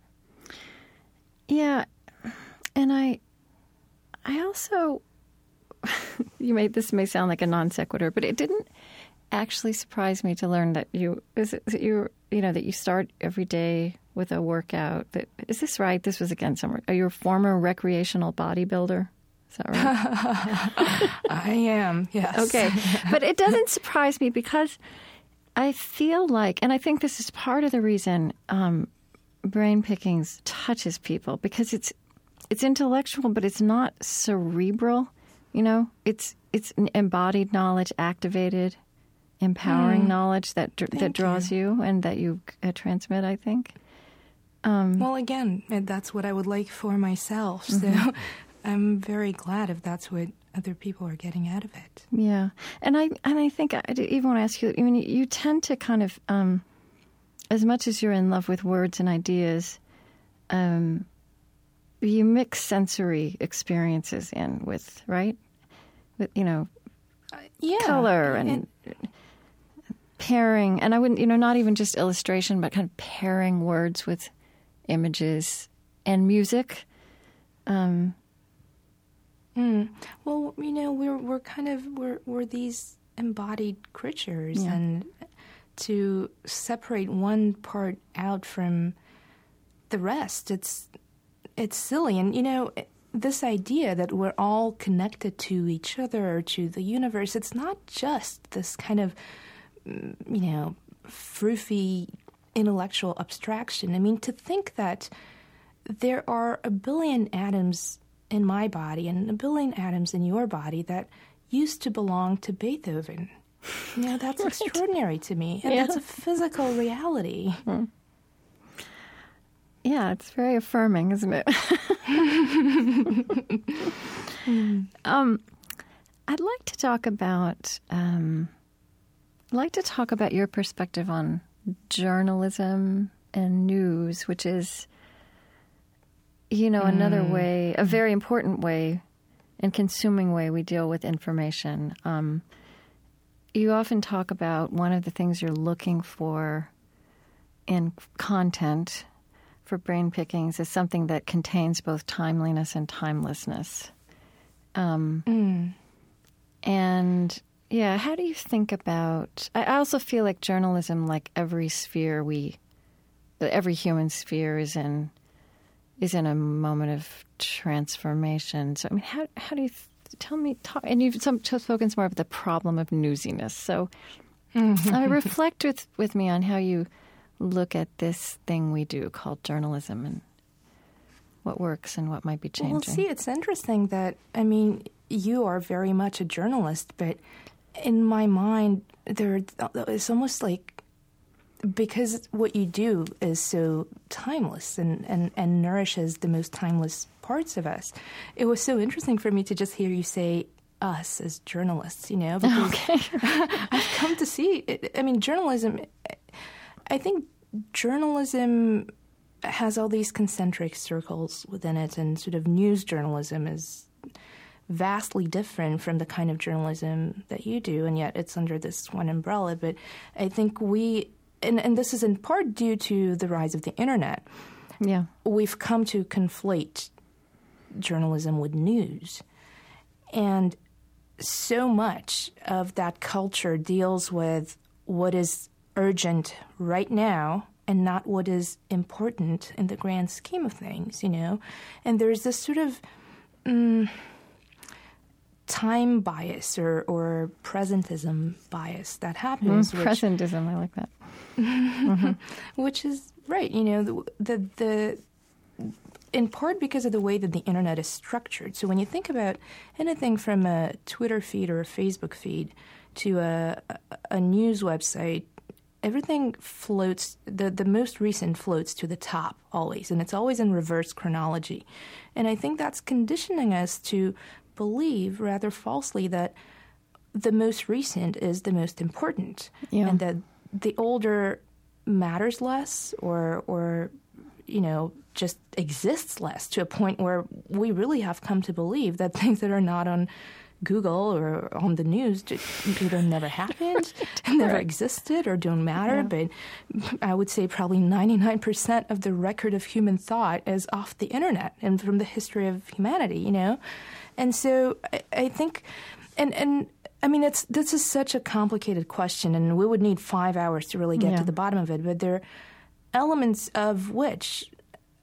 Yeah. And I I also, you may, this may sound like a non sequitur, but it didn't actually surprise me to learn that you, is it, is it you, you know, that you start every day with a workout. That, is this right? This was again somewhere. Are you a former recreational bodybuilder? Is that right? I am, yes. Okay. But it doesn't surprise me because I feel like, and I think this is part of the reason um, brain pickings touches people, because it's it's intellectual, but it's not cerebral. You know, it's it's embodied knowledge, activated, empowering mm. knowledge that that draws you. you and that you uh, transmit, I think. Um, well, again, that's what I would like for myself. Mm-hmm. So I'm very glad if that's what other people are getting out of it. Yeah, and I and I think I even want to ask you. I mean, you tend to kind of, um, as much as you're in love with words and ideas, um, you mix sensory experiences in with, right? With, you know, uh, yeah, color and, and pairing, and I wouldn't, you know, not even just illustration, but kind of pairing words with images and music. Um, mm. Well, you know, we're we're kind of we're we're these embodied creatures, yeah. and to separate one part out from the rest, it's it's silly. And you know, this idea that we're all connected to each other or to the universe, it's not just this kind of, you know, froofy intellectual abstraction. I mean, to think that there are a billion atoms in my body and a billion atoms in your body that used to belong to Beethoven, you know, that's right. extraordinary to me. And yeah. that's a physical reality. Hmm. Yeah, it's very affirming, isn't it? mm. um, I'd like to talk about, um, I'd like to talk about your perspective on journalism and news, which is, you know, another mm. way, a very important way and consuming way we deal with information. Um, you often talk about one of the things you're looking for in content for brain pickings is something that contains both timeliness and timelessness. Um, mm. And, yeah, how do you think about... I also feel like journalism, like every sphere we... every human sphere is in is in a moment of transformation. So, I mean, how how do you... Tell me... Talk, and you've some, spoken more about the problem of newsiness. So, mm-hmm. uh, reflect with, with me on how you look at this thing we do called journalism and what works and what might be changing. Well, see, it's interesting that, I mean, you are very much a journalist, but in my mind, there it's almost like, because what you do is so timeless and, and, and nourishes the most timeless parts of us, it was so interesting for me to just hear you say us as journalists, you know, because okay. I've come to see, it, I mean, journalism... I think journalism has all these concentric circles within it, and sort of news journalism is vastly different from the kind of journalism that you do, and yet it's under this one umbrella. But I think we, and, and this is in part due to the rise of the internet, yeah, we've come to conflate journalism with news. And so much of that culture deals with what is urgent right now and not what is important in the grand scheme of things, you know. And there's this sort of um, time bias or, or presentism bias that happens. Mm, which, presentism, I like that. mm-hmm. Which is right, you know, the, the the in part because of the way that the internet is structured. So when you think about anything from a Twitter feed or a Facebook feed to a, a news website, everything floats, the, the most recent floats to the top always, and it's always in reverse chronology. And I think that's conditioning us to believe rather falsely that the most recent is the most important, yeah. and that the older matters less or, or, you know, just exists less, to a point where we really have come to believe that things that are not on Google or on the news either never happened, right. never right. existed, or don't matter. Yeah. But I would say probably ninety-nine percent of the record of human thought is off the internet and from the history of humanity, you know? And so I, I think, and, and I mean, it's this is such a complicated question, and we would need five hours to really get yeah. to the bottom of it, but there are elements of which...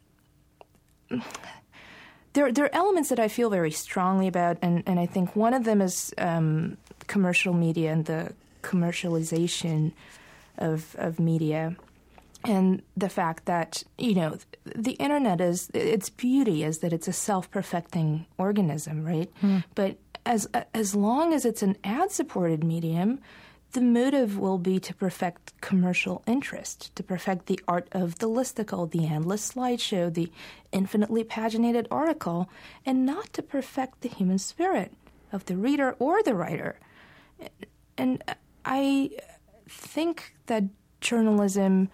There, there are elements that I feel very strongly about, and, and I think one of them is um, commercial media and the commercialization of of media, and the fact that, you know, the internet is, its beauty is that it's a self-perfecting organism, right? Mm. But as as long as it's an ad-supported medium, the motive will be to perfect commercial interest, to perfect the art of the listicle, the endless slideshow, the infinitely paginated article, and not to perfect the human spirit of the reader or the writer. And I think that journalism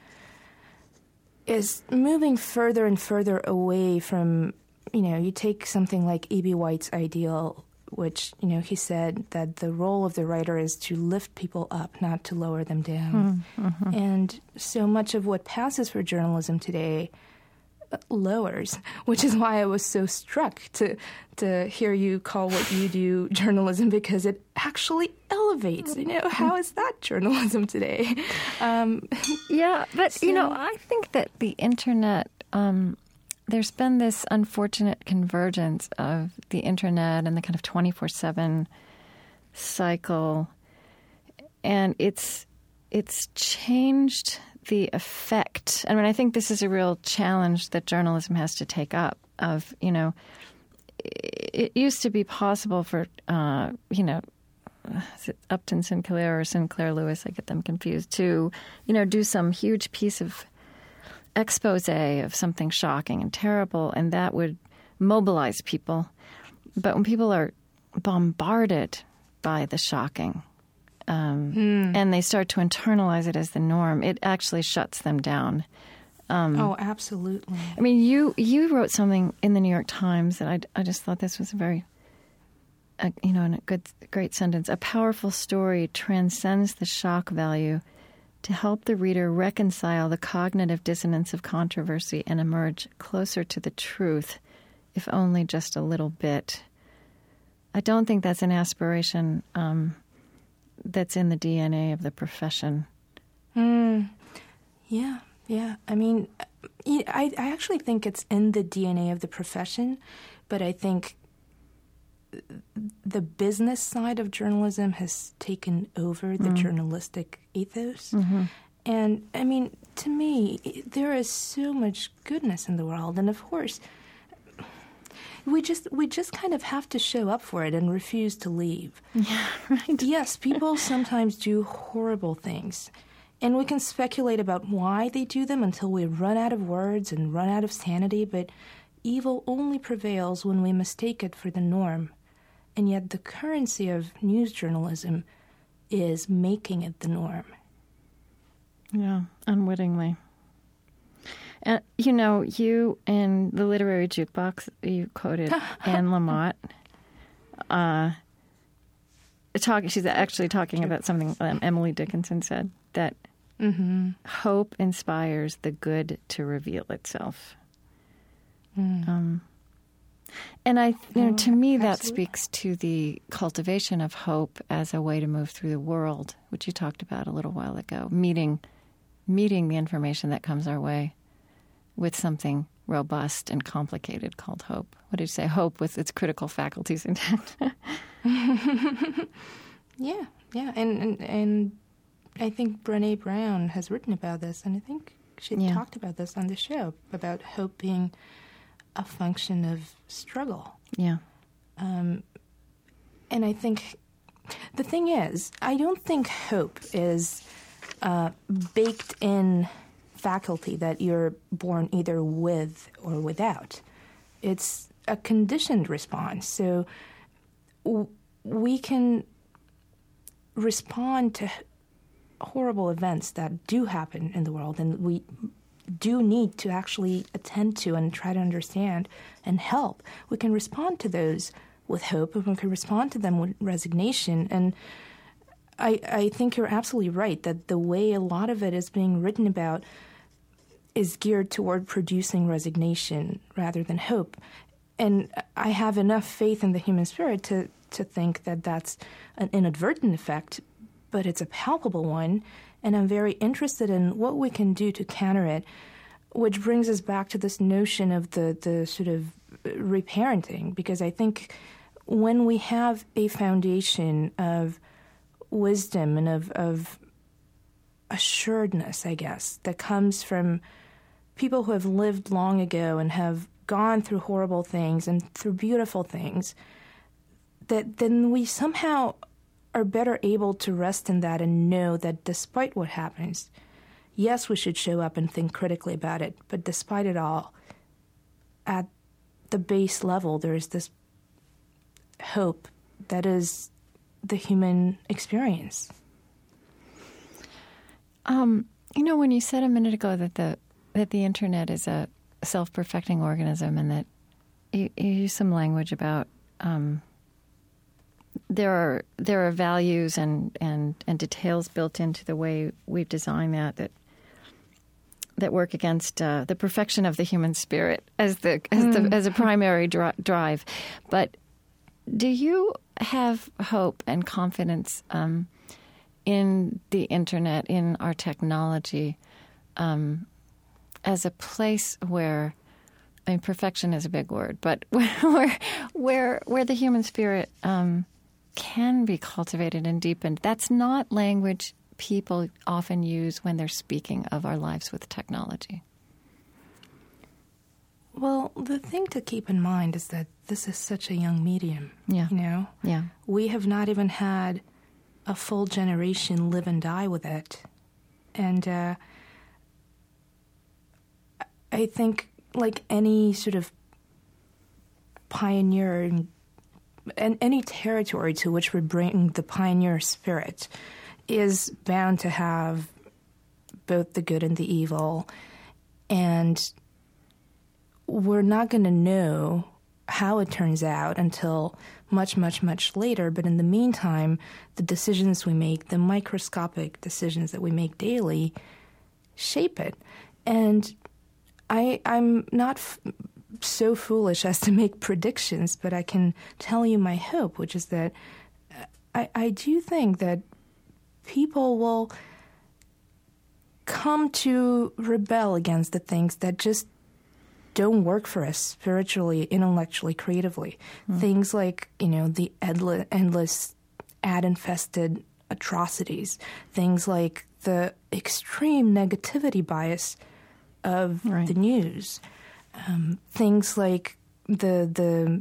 is moving further and further away from, you know, you take something like E B. White's ideal, which, you know, he said that the role of the writer is to lift people up, not to lower them down. Mm-hmm. And so much of what passes for journalism today lowers, which is why I was so struck to to hear you call what you do journalism, because it actually elevates. You know, how is that journalism today? Um, yeah, but, so, you know, I think that the internet... Um, There's been this unfortunate convergence of the internet and the kind of twenty-four seven cycle, and it's it's changed the effect. I mean, I think this is a real challenge that journalism has to take up. Of, you know, it used to be possible for uh, you know, is it Upton Sinclair or Sinclair Lewis? I get them confused. To, you know, do some huge piece of expose of something shocking and terrible, and that would mobilize people. But when people are bombarded by the shocking, um, mm. and they start to internalize it as the norm, it actually shuts them down. Um, oh, absolutely. I mean, you you wrote something in the New York Times that I, I just thought this was a very, uh, you know, a good, great sentence. A powerful story transcends the shock value to help the reader reconcile the cognitive dissonance of controversy and emerge closer to the truth, if only just a little bit. I don't think that's an aspiration um, that's in the D N A of the profession. Mm. Yeah, yeah. I mean, I, I actually think it's in the D N A of the profession, but I think the business side of journalism has taken over the mm. journalistic ethos. Mm-hmm. And, I mean, to me, there is so much goodness in the world. And, of course, we just we just kind of have to show up for it and refuse to leave. Yeah, right. Yes, people sometimes do horrible things. And we can speculate about why they do them until we run out of words and run out of sanity. But evil only prevails when we mistake it for the norm. And yet the currency of news journalism is making it the norm. Yeah, unwittingly. And, you know, you in the literary jukebox, you quoted Anne Lamott. Uh, talk, she's actually talking about something um, Emily Dickinson said, that mm-hmm. hope inspires the good to reveal itself. Mm. Um And I, you know, to me, that Absolutely. Speaks to the cultivation of hope as a way to move through the world, which you talked about a little while ago. Meeting, meeting the information that comes our way with something robust and complicated called hope. What did you say? Hope with its critical faculties intact. yeah, yeah, and, and and I think Brené Brown has written about this, and I think she yeah. talked about this on the show about hope being a function of struggle. Yeah. Um, and I think the thing is, I don't think hope is uh, baked in faculty that you're born either with or without. It's a conditioned response. So w- we can respond to horrible events that do happen in the world, and we do need to actually attend to and try to understand and help. We can respond to those with hope, and we can respond to them with resignation. And I, I think you're absolutely right that the way a lot of it is being written about is geared toward producing resignation rather than hope. And I have enough faith in the human spirit to, to think that that's an inadvertent effect, but it's a palpable one, and I'm very interested in what we can do to counter it, which brings us back to this notion of the, the sort of reparenting, because I think when we have a foundation of wisdom and of, of assuredness, I guess, that comes from people who have lived long ago and have gone through horrible things and through beautiful things, that then we somehow are better able to rest in that and know that despite what happens, yes, we should show up and think critically about it, but despite it all, at the base level, there is this hope that is the human experience. Um, you know, when you said a minute ago that the that the internet is a self-perfecting organism, and that you, you use some language about um, there are there are values and, and, and details built into the way we've designed that that that work against uh, the perfection of the human spirit as the as mm. the as a primary dri- drive. But do you have hope and confidence um, in the internet, in our technology, um, as a place where, I mean, perfection is a big word, but where where where the human spirit um, can be cultivated and deepened? That's not language people often use when they're speaking of our lives with technology. Well, the thing to keep in mind is that this is such a young medium. Yeah. You know? Yeah. We have not even had a full generation live and die with it. And uh, I think, like any sort of pioneer and any territory to which we bring the pioneer spirit is bound to have both the good and the evil. And we're not going to know how it turns out until much, much, much later. But in the meantime, the decisions we make, the microscopic decisions that we make daily, shape it. And I, I'm not f- so foolish as to make predictions, but I can tell you my hope, which is that I, I do think that people will come to rebel against the things that just don't work for us spiritually, intellectually, creatively. Mm. Things like, you know, the endless, endless ad-infested atrocities. Things like the extreme negativity bias of right. the news. Um, things like the the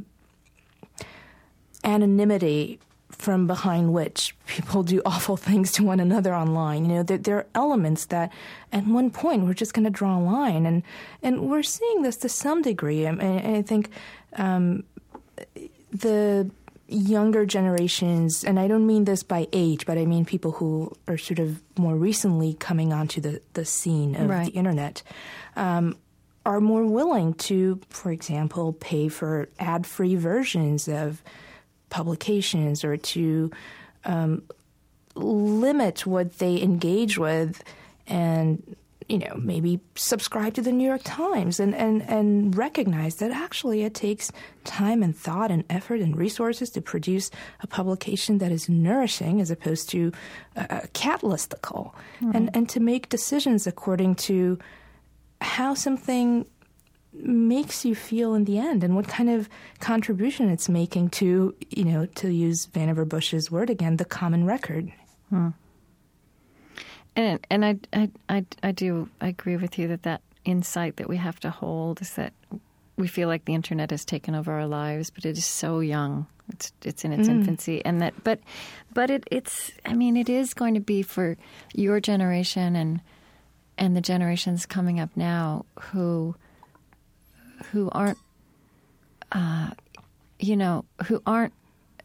anonymity from behind which people do awful things to one another online. You know, there, there are elements that at one point we're just going to draw a line. And, and we're seeing this to some degree. And I, I think um, the younger generations, and I don't mean this by age, but I mean people who are sort of more recently coming onto the, the scene of right. the internet, um, are more willing to, for example, pay for ad-free versions of publications, or to um, limit what they engage with, and, you know, maybe subscribe to the New York Times, and, and, and recognize that actually it takes time and thought and effort and resources to produce a publication that is nourishing as opposed to uh, cat listicle, mm-hmm. and, and to make decisions according to how something makes you feel in the end, and what kind of contribution it's making to, you know, to use Vannevar Bush's word again, the common record. Hmm. And and I, I I I do I agree with you that that insight that we have to hold is that we feel like the internet has taken over our lives, but it is so young. It's it's in its mm. infancy, and that, but but it it's. I mean, it is going to be for your generation and and the generations coming up now who who aren't, uh, you know, who aren't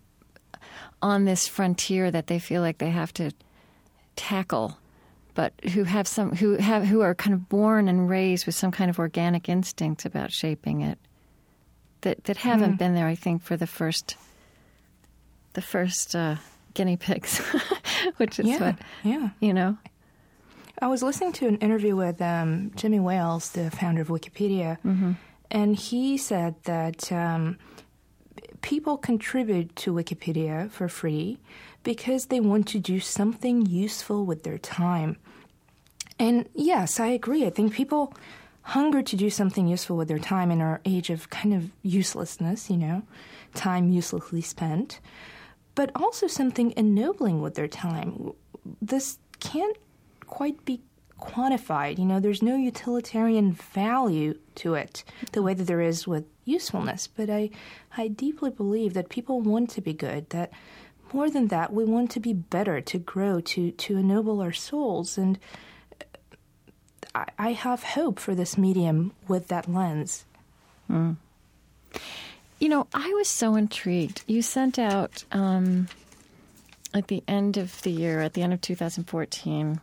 on this frontier that they feel like they have to tackle, but who have some who have who are kind of born and raised with some kind of organic instinct about shaping it. That that haven't mm. been there, I think, for the first. The first uh, guinea pigs, which is yeah, what, yeah. you know. I was listening to an interview with um, Jimmy Wales, the founder of Wikipedia, mm-hmm. and he said that um, people contribute to Wikipedia for free because they want to do something useful with their time. And yes, I agree. I think people hunger to do something useful with their time in our age of kind of uselessness, you know, time uselessly spent. But also something ennobling with their time. This can't quite be quantified. You know, there's no utilitarian value to it the way that there is with usefulness. But I, I deeply believe that people want to be good, that more than that, we want to be better, to grow, to, to ennoble our souls. And I, I have hope for this medium with that lens. Mm. You know, I was so intrigued. You sent out um, at the end of the year, at the end of two thousand fourteen,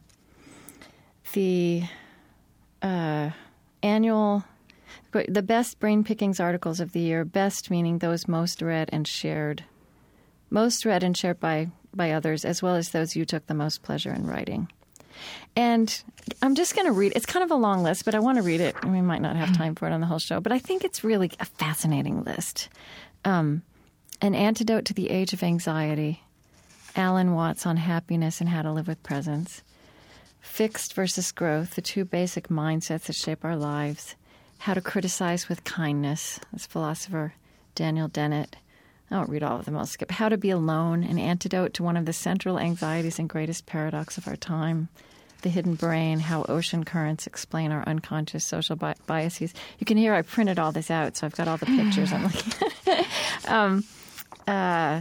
the uh, annual, the best brain pickings articles of the year, best meaning those most read and shared, most read and shared by, by others, as well as those you took the most pleasure in writing. And I'm just going to read, it's kind of a long list, but I want to read it. We might not have time for it on the whole show, but I think it's really a fascinating list. Um, An Antidote to the Age of Anxiety, Alan Watts on Happiness and How to Live with Presence, Fixed versus Growth, the two basic mindsets that shape our lives, How to Criticize with Kindness, this philosopher Daniel Dennett. I won't read all of them, I'll skip. How to Be Alone, An Antidote to One of the Central Anxieties and Greatest Paradox of Our Time, The Hidden Brain, How Ocean Currents Explain Our Unconscious Social bi- Biases. You can hear I printed all this out, so I've got all the pictures I'm looking at. um, uh,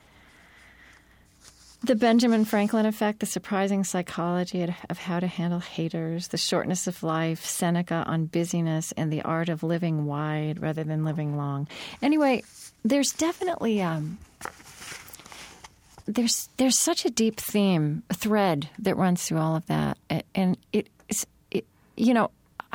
the Benjamin Franklin Effect, The Surprising Psychology of How to Handle Haters, The Shortness of Life, Seneca on Busyness, and the Art of Living Wide Rather Than Living Long. Anyway, there's definitely um, there's there's such a deep theme, a thread that runs through all of that, and it, it's it, you know,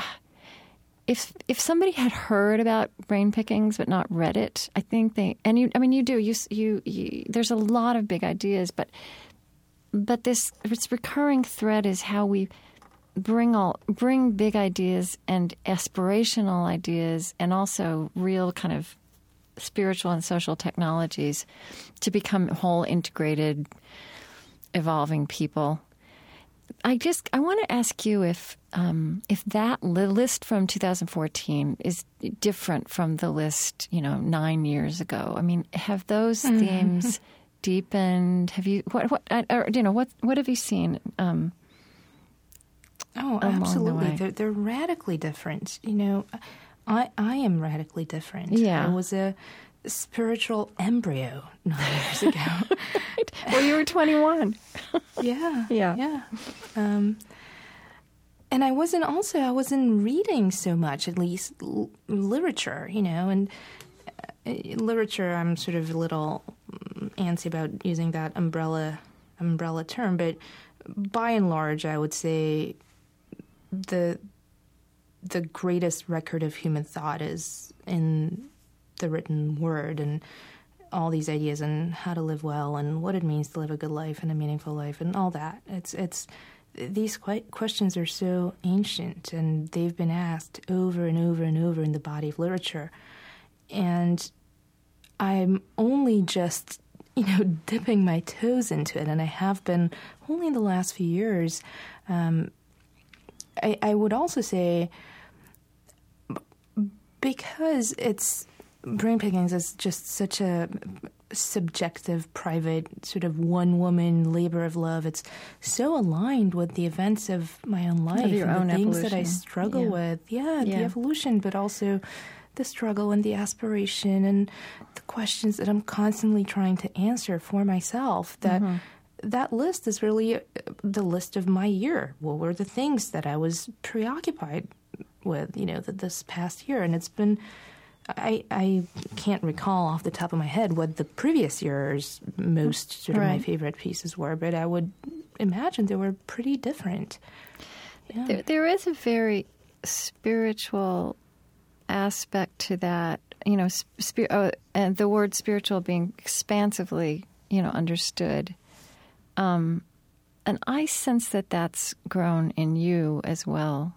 if if somebody had heard about brain pickings but not read it, I think they and you I mean you do you you, you there's a lot of big ideas, but but this this recurring thread is how we bring all bring big ideas and aspirational ideas and also real kind of spiritual and social technologies to become whole, integrated, evolving people. I just I want to ask you if um, if that list from two thousand fourteen is different from the list, you know, nine years ago. I mean, have those mm-hmm. themes deepened? Have you what what or, you know what what have you seen? Um, oh, absolutely. The they're they're radically different. You know. I, I am radically different. Yeah. I was a spiritual embryo nine years ago. Right. Well, you were twenty-one. yeah. Yeah. Yeah. Um, and I wasn't also, I wasn't reading so much, at least l- literature, you know, and uh, literature, I'm sort of a little antsy about using that umbrella umbrella term, but by and large, I would say the the greatest record of human thought is in the written word, and all these ideas on how to live well and what it means to live a good life and a meaningful life and all that. It's it's these questions are so ancient, and they've been asked over and over and over in the body of literature. And I'm only just, you know, dipping my toes into it, and I have been only in the last few years. Um, I, I would also say, because it's brain pickings is just such a subjective, private, sort of one-woman labor of love. It's so aligned with the events of my own life of your and own the things evolution. that I struggle yeah. with. Yeah, yeah, the evolution, but also the struggle and the aspiration and the questions that I'm constantly trying to answer for myself, that mm-hmm. that list is really the list of my year. What were the things that I was preoccupied with, you know, the, this past year? And it's been, I I can't recall off the top of my head what the previous year's most sort of right. my favorite pieces were, but I would imagine they were pretty different. Yeah. There, there is a very spiritual aspect to that, you know, sp- uh, and the word spiritual being expansively, you know, understood. Um, and I sense that that's grown in you as well.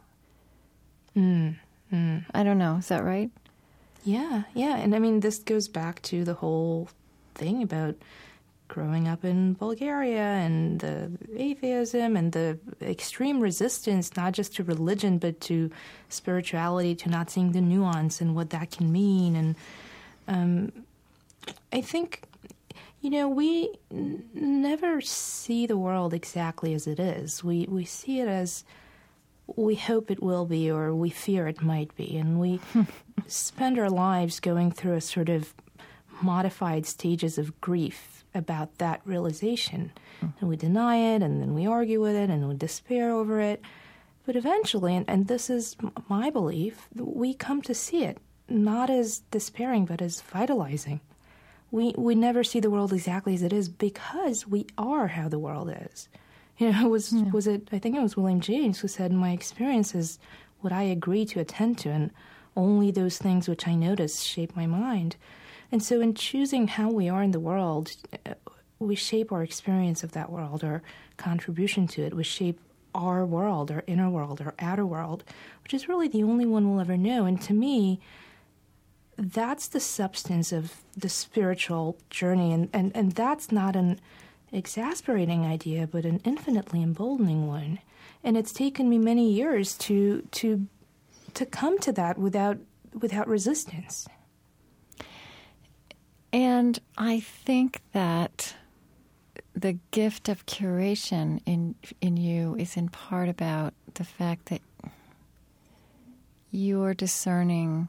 Mm, mm. I don't know. Is that right? Yeah, yeah. And I mean, this goes back to the whole thing about growing up in Bulgaria and the atheism and the extreme resistance, not just to religion, but to spirituality, to not seeing the nuance and what that can mean. And um, I think, you know, we n- never see the world exactly as it is. We, we see it as we hope it will be or we fear it might be. And we spend our lives going through a sort of modified stages of grief about that realization. Mm. And we deny it, and then we argue with it, and we despair over it. But eventually, and, and this is my belief, we come to see it not as despairing, but as vitalizing. We we never see the world exactly as it is because we are how the world is. You know, was yeah. was it? I think it was William James who said, "My experience is what I agree to attend to, and only those things which I notice shape my mind." And so in choosing how we are in the world, we shape our experience of that world, our contribution to it. We shape our world, our inner world, our outer world, which is really the only one we'll ever know. And to me, that's the substance of the spiritual journey. And, and, and that's not an exasperating idea, but an infinitely emboldening one. And it's taken me many years to to to come to that without without resistance. And I think that the gift of curation in in you is in part about the fact that you're discerning,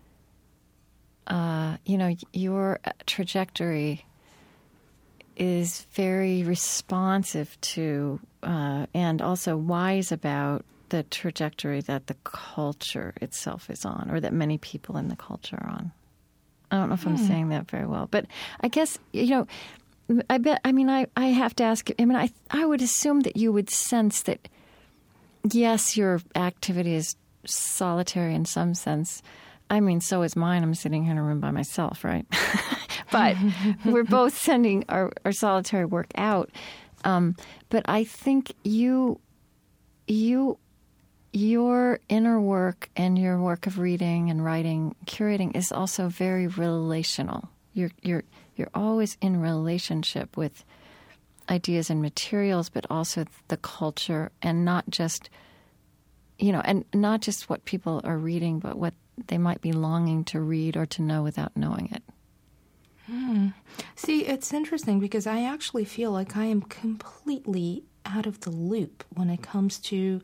uh, you know, your trajectory is very responsive to uh, and also wise about the trajectory that the culture itself is on, or that many people in the culture are on. I don't know if I'm hmm. saying that very well, but I guess, you know, I bet, I mean, I, I have to ask, I mean, I, I would assume that you would sense that, yes, your activity is solitary in some sense. I mean, so is mine. I'm sitting here in a room by myself, right? But we're both sending our, our solitary work out. Um, but I think you, you, your inner work and your work of reading and writing, curating is also very relational. You're you're you're always in relationship with ideas and materials, but also the culture, and not just, you know, and not just what people are reading, but what they might be longing to read or to know without knowing it. Hmm. See, it's interesting because I actually feel like I am completely out of the loop when it comes to.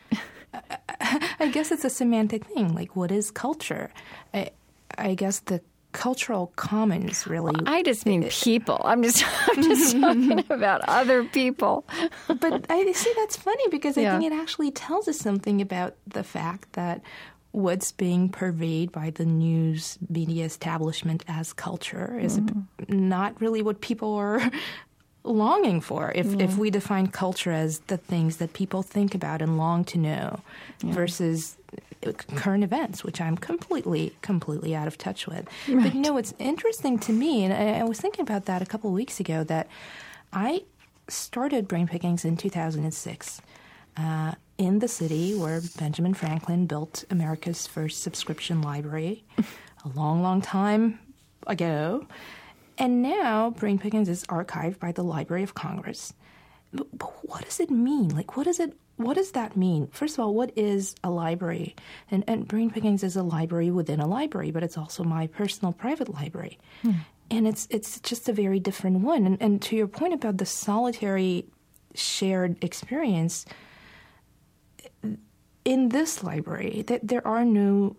I guess it's a semantic thing. Like, what is culture? I, I guess the cultural commons really. I just mean people. I'm just, I'm just talking about other people. But I see that's funny because I yeah. think it actually tells us something about the fact that what's being purveyed by the news media establishment as culture is mm-hmm. not really what people are longing for. If yeah. if we define culture as the things that people think about and long to know yeah. versus current events, which I'm completely, completely out of touch with. Right. But, you know, what's interesting to me, and I, I was thinking about that a couple of weeks ago, that I started Brain Pickings in two thousand six uh, in the city where Benjamin Franklin built America's first subscription library a long, long time ago. And now Brain Pickings is archived by the Library of Congress. But, but what does it mean? Like, what does it? What does that mean? First of all, what is a library? And, and Brain Pickings is a library within a library, but it's also my personal private library. Hmm. And it's it's just a very different one. And, and to your point about the solitary shared experience, in this library, that there are no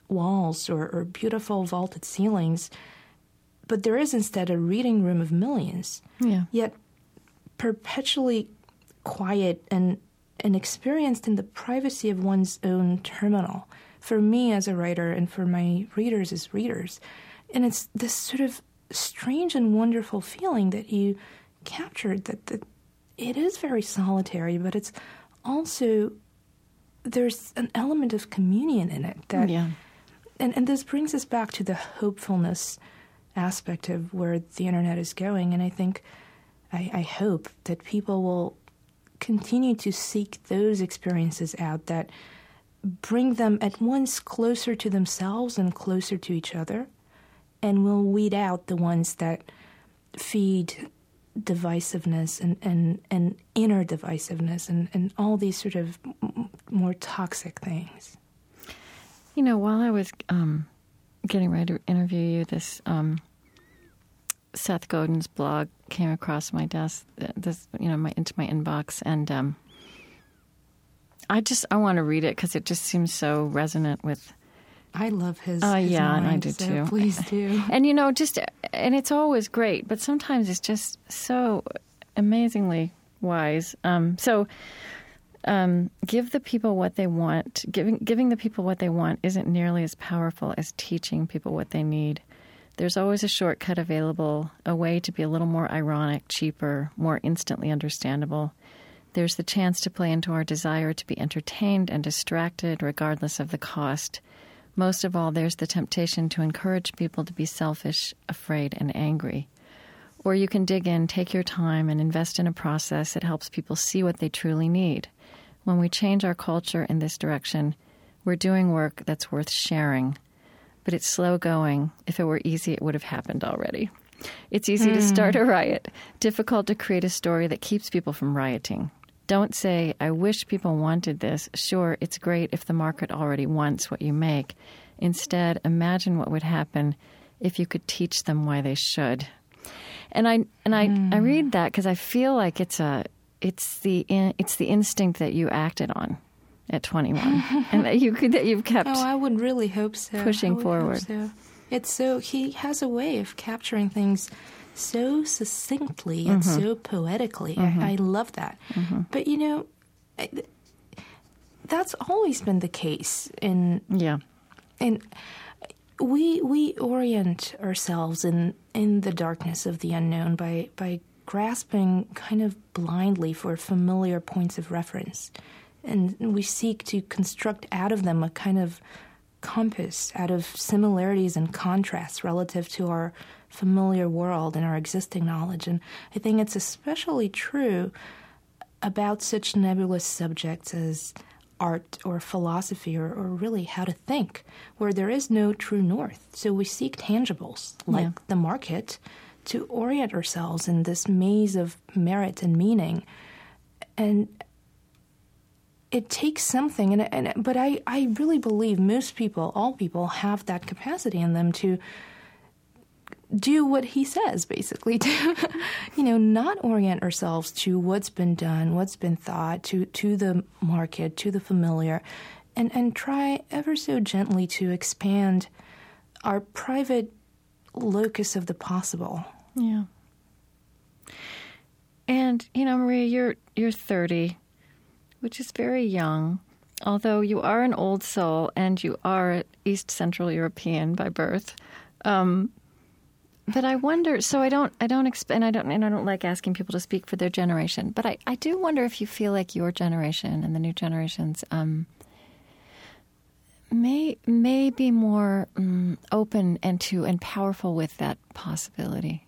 walls or, or beautiful vaulted ceilings, but there is instead a reading room of millions, Yeah. yet perpetually quiet and, and experienced in the privacy of one's own terminal. For me as a writer and for my readers as readers. And it's this sort of strange and wonderful feeling that you captured, that, that it is very solitary, but it's also, there's an element of communion in it. That, Yeah. and, and this brings us back to the hopefulness aspect of where the internet is going. And I think, I, I hope that people will continue to seek those experiences out that bring them at once closer to themselves and closer to each other, and will weed out the ones that feed divisiveness and, and, and inner divisiveness and, and all these sort of m- more toxic things. You know, while I was um, getting ready to interview you, this um, Seth Godin's blog came across my desk, this, you know, my into my inbox, and um, I just I want to read it because it just seems so resonant with. I love his. Oh, his yeah, mind, and I do so too. Please do. And you know, just and it's always great, but sometimes it's just so amazingly wise. Um, so, um, give the people what they want. Giving giving the people what they want isn't nearly as powerful as teaching people what they need. There's always a shortcut available, a way to be a little more ironic, cheaper, more instantly understandable. There's the chance to play into our desire to be entertained and distracted, regardless of the cost. Most of all, there's the temptation to encourage people to be selfish, afraid, and angry. Or you can dig in, take your time, and invest in a process that helps people see what they truly need. When we change our culture in this direction, we're doing work that's worth sharing. But it's slow going. If it were easy, it would have happened already. It's easy mm. to start a riot, difficult to create a story that keeps people from rioting. Don't say, I wish people wanted this. Sure, it's great if the market already wants what you make. Instead, imagine what would happen if you could teach them why they should. And I and I, mm. I read that because I feel like it's a it's the in, it's the instinct that you acted on at twenty-one, and that you could that you've kept. Oh, I would really hope so. Pushing I would forward. Hope so. It's so he has a way of capturing things so succinctly and mm-hmm. so poetically. Mm-hmm. I, I love that. Mm-hmm. But, you know, I, that's always been the case. In, yeah. And we we orient ourselves in, in the darkness of the unknown by, by grasping kind of blindly for familiar points of reference. And we seek to construct out of them a kind of compass out of similarities and contrasts relative to our familiar world and our existing knowledge. And I think it's especially true about such nebulous subjects as art or philosophy or, or really how to think, where there is no true north. So we seek tangibles like yeah. the market to orient ourselves in this maze of merit and meaning. And it takes something, and, and but I, I really believe most people, all people, have that capacity in them to do what he says, basically, to, you know, not orient ourselves to what's been done, what's been thought, to, to the market, to the familiar, and, and try ever so gently to expand our private locus of the possible. Yeah. And, you know, Maria, you're you're thirty, which is very young, although you are an old soul and you are East Central European by birth. Um, but I wonder, so I don't, I don't expect, and I don't, and I don't like asking people to speak for their generation, but I, I do wonder if you feel like your generation and the new generations um, may may be more um, open and to and powerful with that possibility,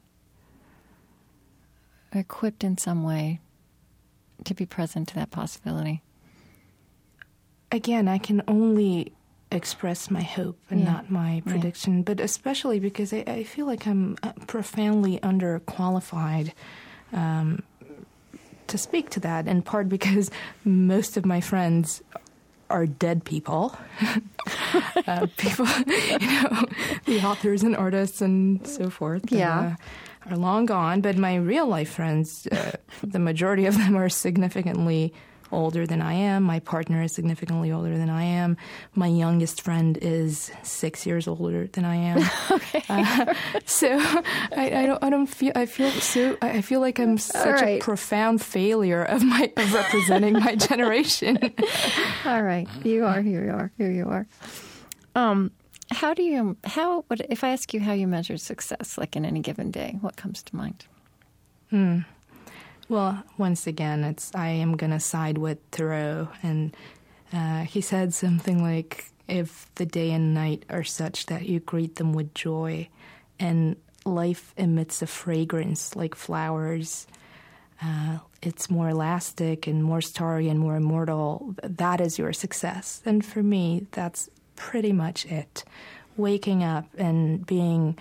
or equipped in some way to be present to that possibility. Again, I can only express my hope and yeah. not my prediction, yeah. but especially because I, I feel like I'm profoundly underqualified um, to speak to that, in part because most of my friends are dead people. uh, people, you know, the authors and artists and so forth. Yeah. And, uh, are long gone, but my real life friends, uh, the majority of them are significantly older than I am. My partner is significantly older than I am. My youngest friend is six years older than I am. Okay. Uh, so I, I don't. I don't feel. I feel so. I feel like I'm such right. a profound failure of my of representing my generation. All right, you are. Here you are. Here you are. Um, how do you? How? What if I ask you how you measure success, like in any given day? What comes to mind? Hmm. Well, once again, it's I am going to side with Thoreau, and uh, he said something like, if the day and night are such that you greet them with joy, and life emits a fragrance like flowers, uh, it's more elastic and more starry and more immortal, that is your success. And for me, that's pretty much it. Waking up and being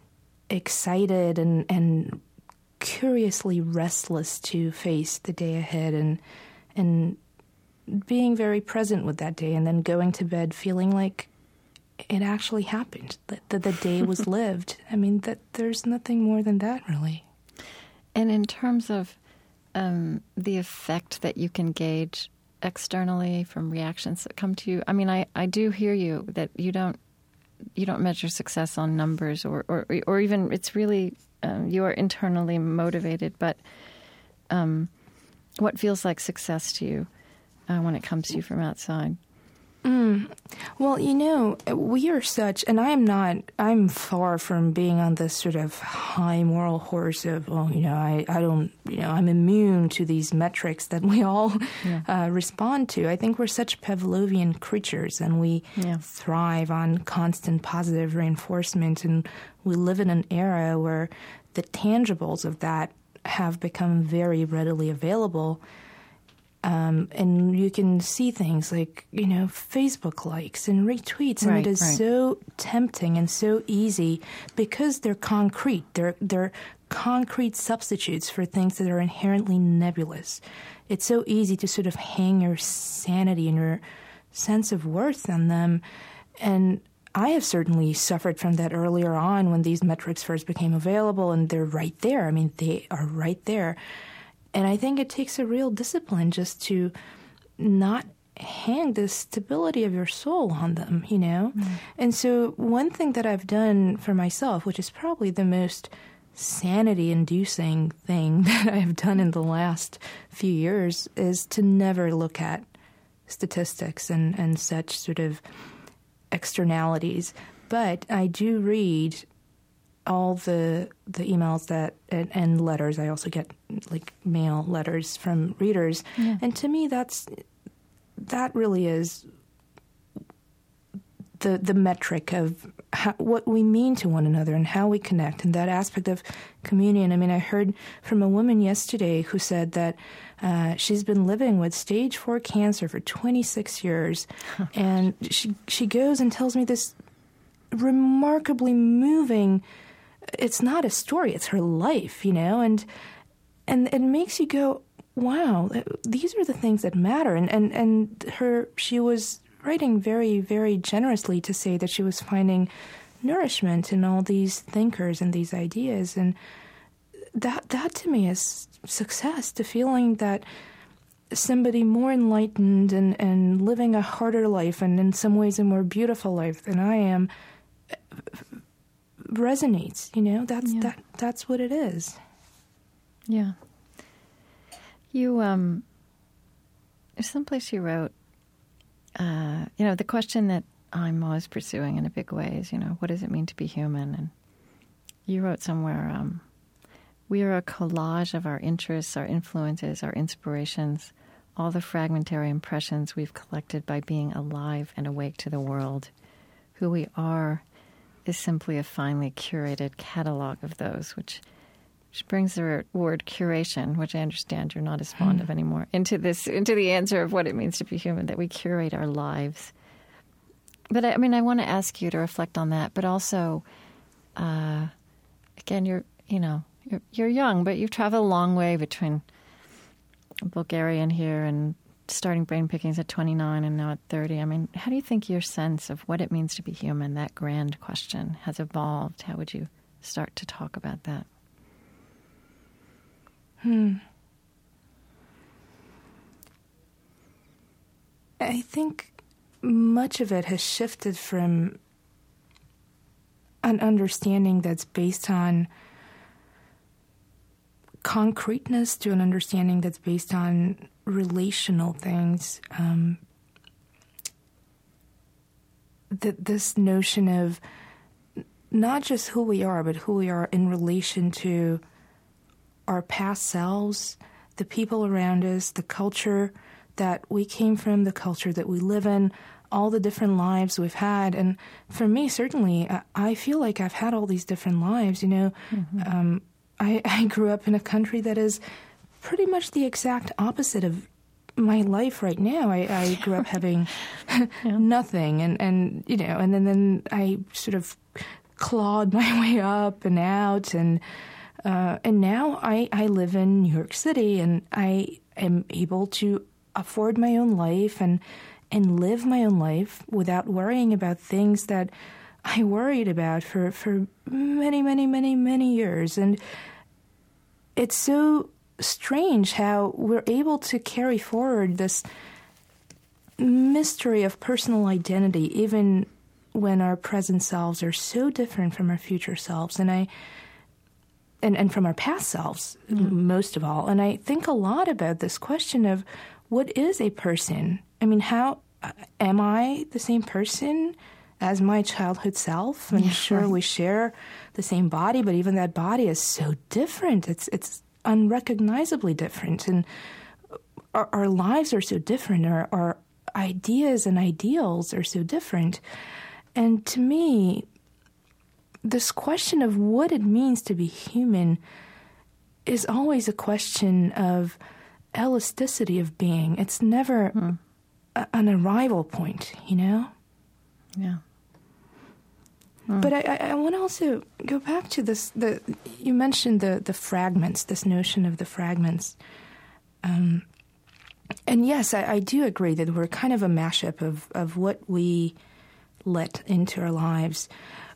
excited and, and curiously restless to face the day ahead, and and being very present with that day, and then going to bed feeling like it actually happened, that, that the day was lived. I mean, that there's nothing more than that, really. And in terms of um, the effect that you can gauge externally from reactions that come to you, I mean, I, I do hear you that you don't you don't measure success on numbers, or or, or even it's really um, you are internally motivated. But um, what feels like success to you uh, when it comes to you from outside? Mm. Well, you know, we are such, and I am not, I'm far from being on this sort of high moral horse of, well, you know, I, I don't, you know, I'm immune to these metrics that we all yeah. uh, respond to. I think we're such Pavlovian creatures, and we yeah. thrive on constant positive reinforcement, and we live in an era where the tangibles of that have become very readily available. Um, and you can see things like, you know, Facebook likes and retweets, and right, it is right. so tempting and so easy because they're concrete. They're they're concrete substitutes for things that are inherently nebulous. It's so easy to sort of hang your sanity and your sense of worth on them. And I have certainly suffered from that earlier on when these metrics first became available, and they're right there. I mean, they are right there. And I think it takes a real discipline just to not hang the stability of your soul on them, you know? Mm. And so one thing that I've done for myself, which is probably the most sanity-inducing thing that I've done in the last few years, is to never look at statistics and, and such sort of externalities. But I do read all the the emails that and, and letters. I also get like mail letters from readers, yeah. and to me, that's that really is the the metric of how, what we mean to one another and how we connect, and that aspect of communion. I mean, I heard from a woman yesterday who said that uh, she's been living with stage four cancer for twenty-six years, oh, and she she goes and tells me this remarkably moving. It's not a story, it's her life, you know, and and it makes you go, wow, these are the things that matter. And, and, and her, she was writing very, very generously to say that she was finding nourishment in all these thinkers and these ideas. And that, that to me is success, the feeling that somebody more enlightened and, and living a harder life, and in some ways a more beautiful life than I am, resonates, you know. That's yeah. that that's what it is. Yeah. You um there's someplace you wrote uh you know, the question that I'm always pursuing in a big way is, you know, what does it mean to be human? And you wrote somewhere, um we are a collage of our interests, our influences, our inspirations, all the fragmentary impressions we've collected by being alive and awake to the world. Who we are is simply a finely curated catalog of those, which which brings the word curation, which I understand you're not as fond of anymore, into this into the answer of what it means to be human, that we curate our lives. But I, I mean, I want to ask you to reflect on that, but also, uh, again, you're you know you're you're young, but you've traveled a long way between Bulgaria and here, and starting brain pickings at twenty-nine and now at thirty. I mean, how do you think your sense of what it means to be human, that grand question, has evolved? How would you start to talk about that? Hmm. I think much of it has shifted from an understanding that's based on concreteness to an understanding that's based on relational things. Um, that this notion of not just who we are, but who we are in relation to our past selves, the people around us, the culture that we came from, the culture that we live in, all the different lives we've had. And for me, certainly, I feel like I've had all these different lives. You know, mm-hmm. um, I, I grew up in a country that is pretty much the exact opposite of my life right now. I, I grew up having yeah. nothing, and, and you know, and then, then I sort of clawed my way up and out, and uh, and now I, I live in New York City, and I am able to afford my own life and and live my own life without worrying about things that I worried about for, for many, many, many, many years. And it's so strange how we're able to carry forward this mystery of personal identity even when our present selves are so different from our future selves, and I and, and from our past selves, mm. most of all. And I think a lot about this question of what is a person? I mean, how am I the same person as my childhood self? And yeah, sure, right. we share the same body, but even that body is so different. It's it's unrecognizably different, and our, our lives are so different. Our, our ideas and ideals are so different. And to me, this question of what it means to be human is always a question of elasticity of being. It's never hmm. a, an arrival point, you know? Yeah. Hmm. But I, I, I want to also go back to this. The you mentioned the, the fragments, this notion of the fragments. Um, and yes, I, I do agree that we're kind of a mashup of, of what we let into our lives.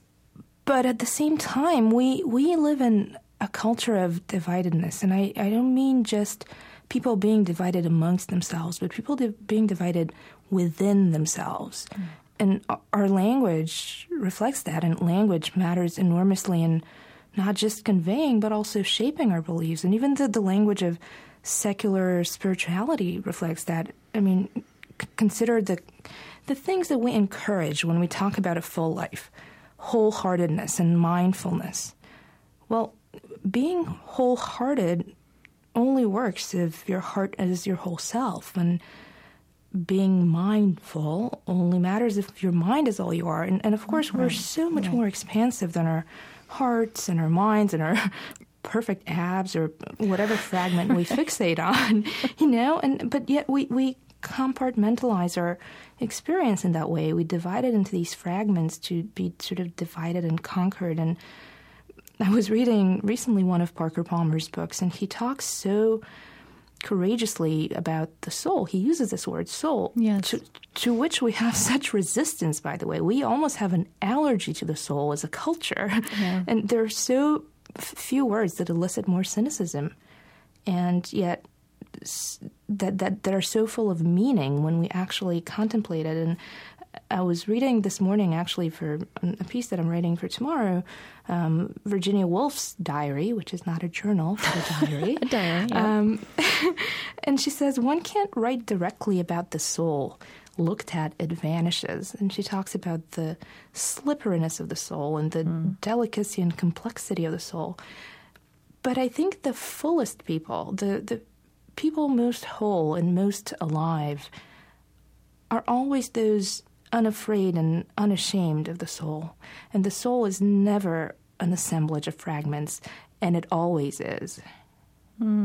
But at the same time, we, we live in a culture of dividedness. And I, I don't mean just people being divided amongst themselves, but people di- being divided within themselves. Mm. And our language reflects that, and language matters enormously in not just conveying, but also shaping our beliefs. And even the, the language of secular spirituality reflects that. I mean, c- consider the the things that we encourage when we talk about a full life, wholeheartedness and mindfulness. Well, being wholehearted only works if your heart is your whole self, and being mindful only matters if your mind is all you are. And, and of course, right. we're so much right. more expansive than our hearts and our minds and our perfect abs or whatever fragment we fixate on, you know. And but yet we, we compartmentalize our experience in that way. We divide it into these fragments to be sort of divided and conquered. And I was reading recently one of Parker Palmer's books, and he talks so courageously about the soul. He uses this word soul, yes. to, to which we have such resistance, by the way. We almost have an allergy to the soul as a culture. Yeah. And there are so f- few words that elicit more cynicism, and yet that, that, that are so full of meaning when we actually contemplate it. And I was reading this morning, actually, for a piece that I'm writing for tomorrow, um, Virginia Woolf's diary, which is not a journal, but a diary. a diary, yeah. Um, and she says, one can't write directly about the soul. Looked at, it vanishes. And she talks about the slipperiness of the soul and the mm. delicacy and complexity of the soul. But I think the fullest people, the, the people most whole and most alive, are always those unafraid and unashamed of the soul. And the soul is never an assemblage of fragments, and it always is. Mm.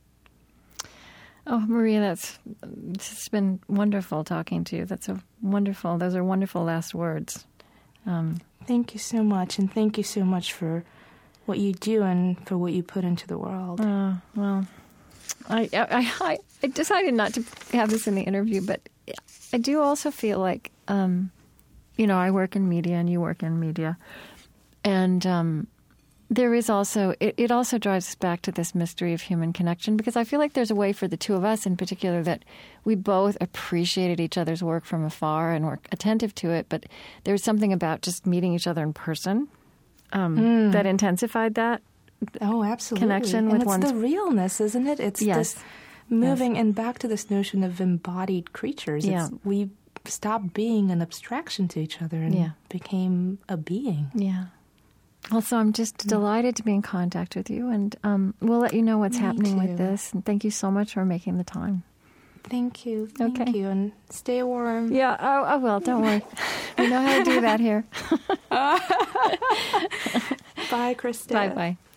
Oh, Maria, that's it's been wonderful talking to you. That's a wonderful, those are wonderful last words. Um, thank you so much, and thank you so much for what you do and for what you put into the world. Uh, well, I, I, I decided not to have this in the interview, but I do also feel like, um, you know, I work in media and you work in media. And um, there is also, it, it also drives us back to this mystery of human connection, because I feel like there's a way for the two of us in particular that we both appreciated each other's work from afar and were attentive to it, but there's something about just meeting each other in person um, mm. that intensified that. Oh, absolutely. Connection and with it's one's... the realness, isn't it? It's yes. this moving, yes. and back to this notion of embodied creatures. Yeah. It's, we stopped being an abstraction to each other and yeah. became a being. Yeah. Also, I'm just mm. delighted to be in contact with you, and um, we'll let you know what's Me happening too. with this. And thank you so much for making the time. Thank you. Thank okay. you. And stay warm. Yeah, oh, I will. Don't worry. We know how to do that here. Bye, Krista. Bye-bye.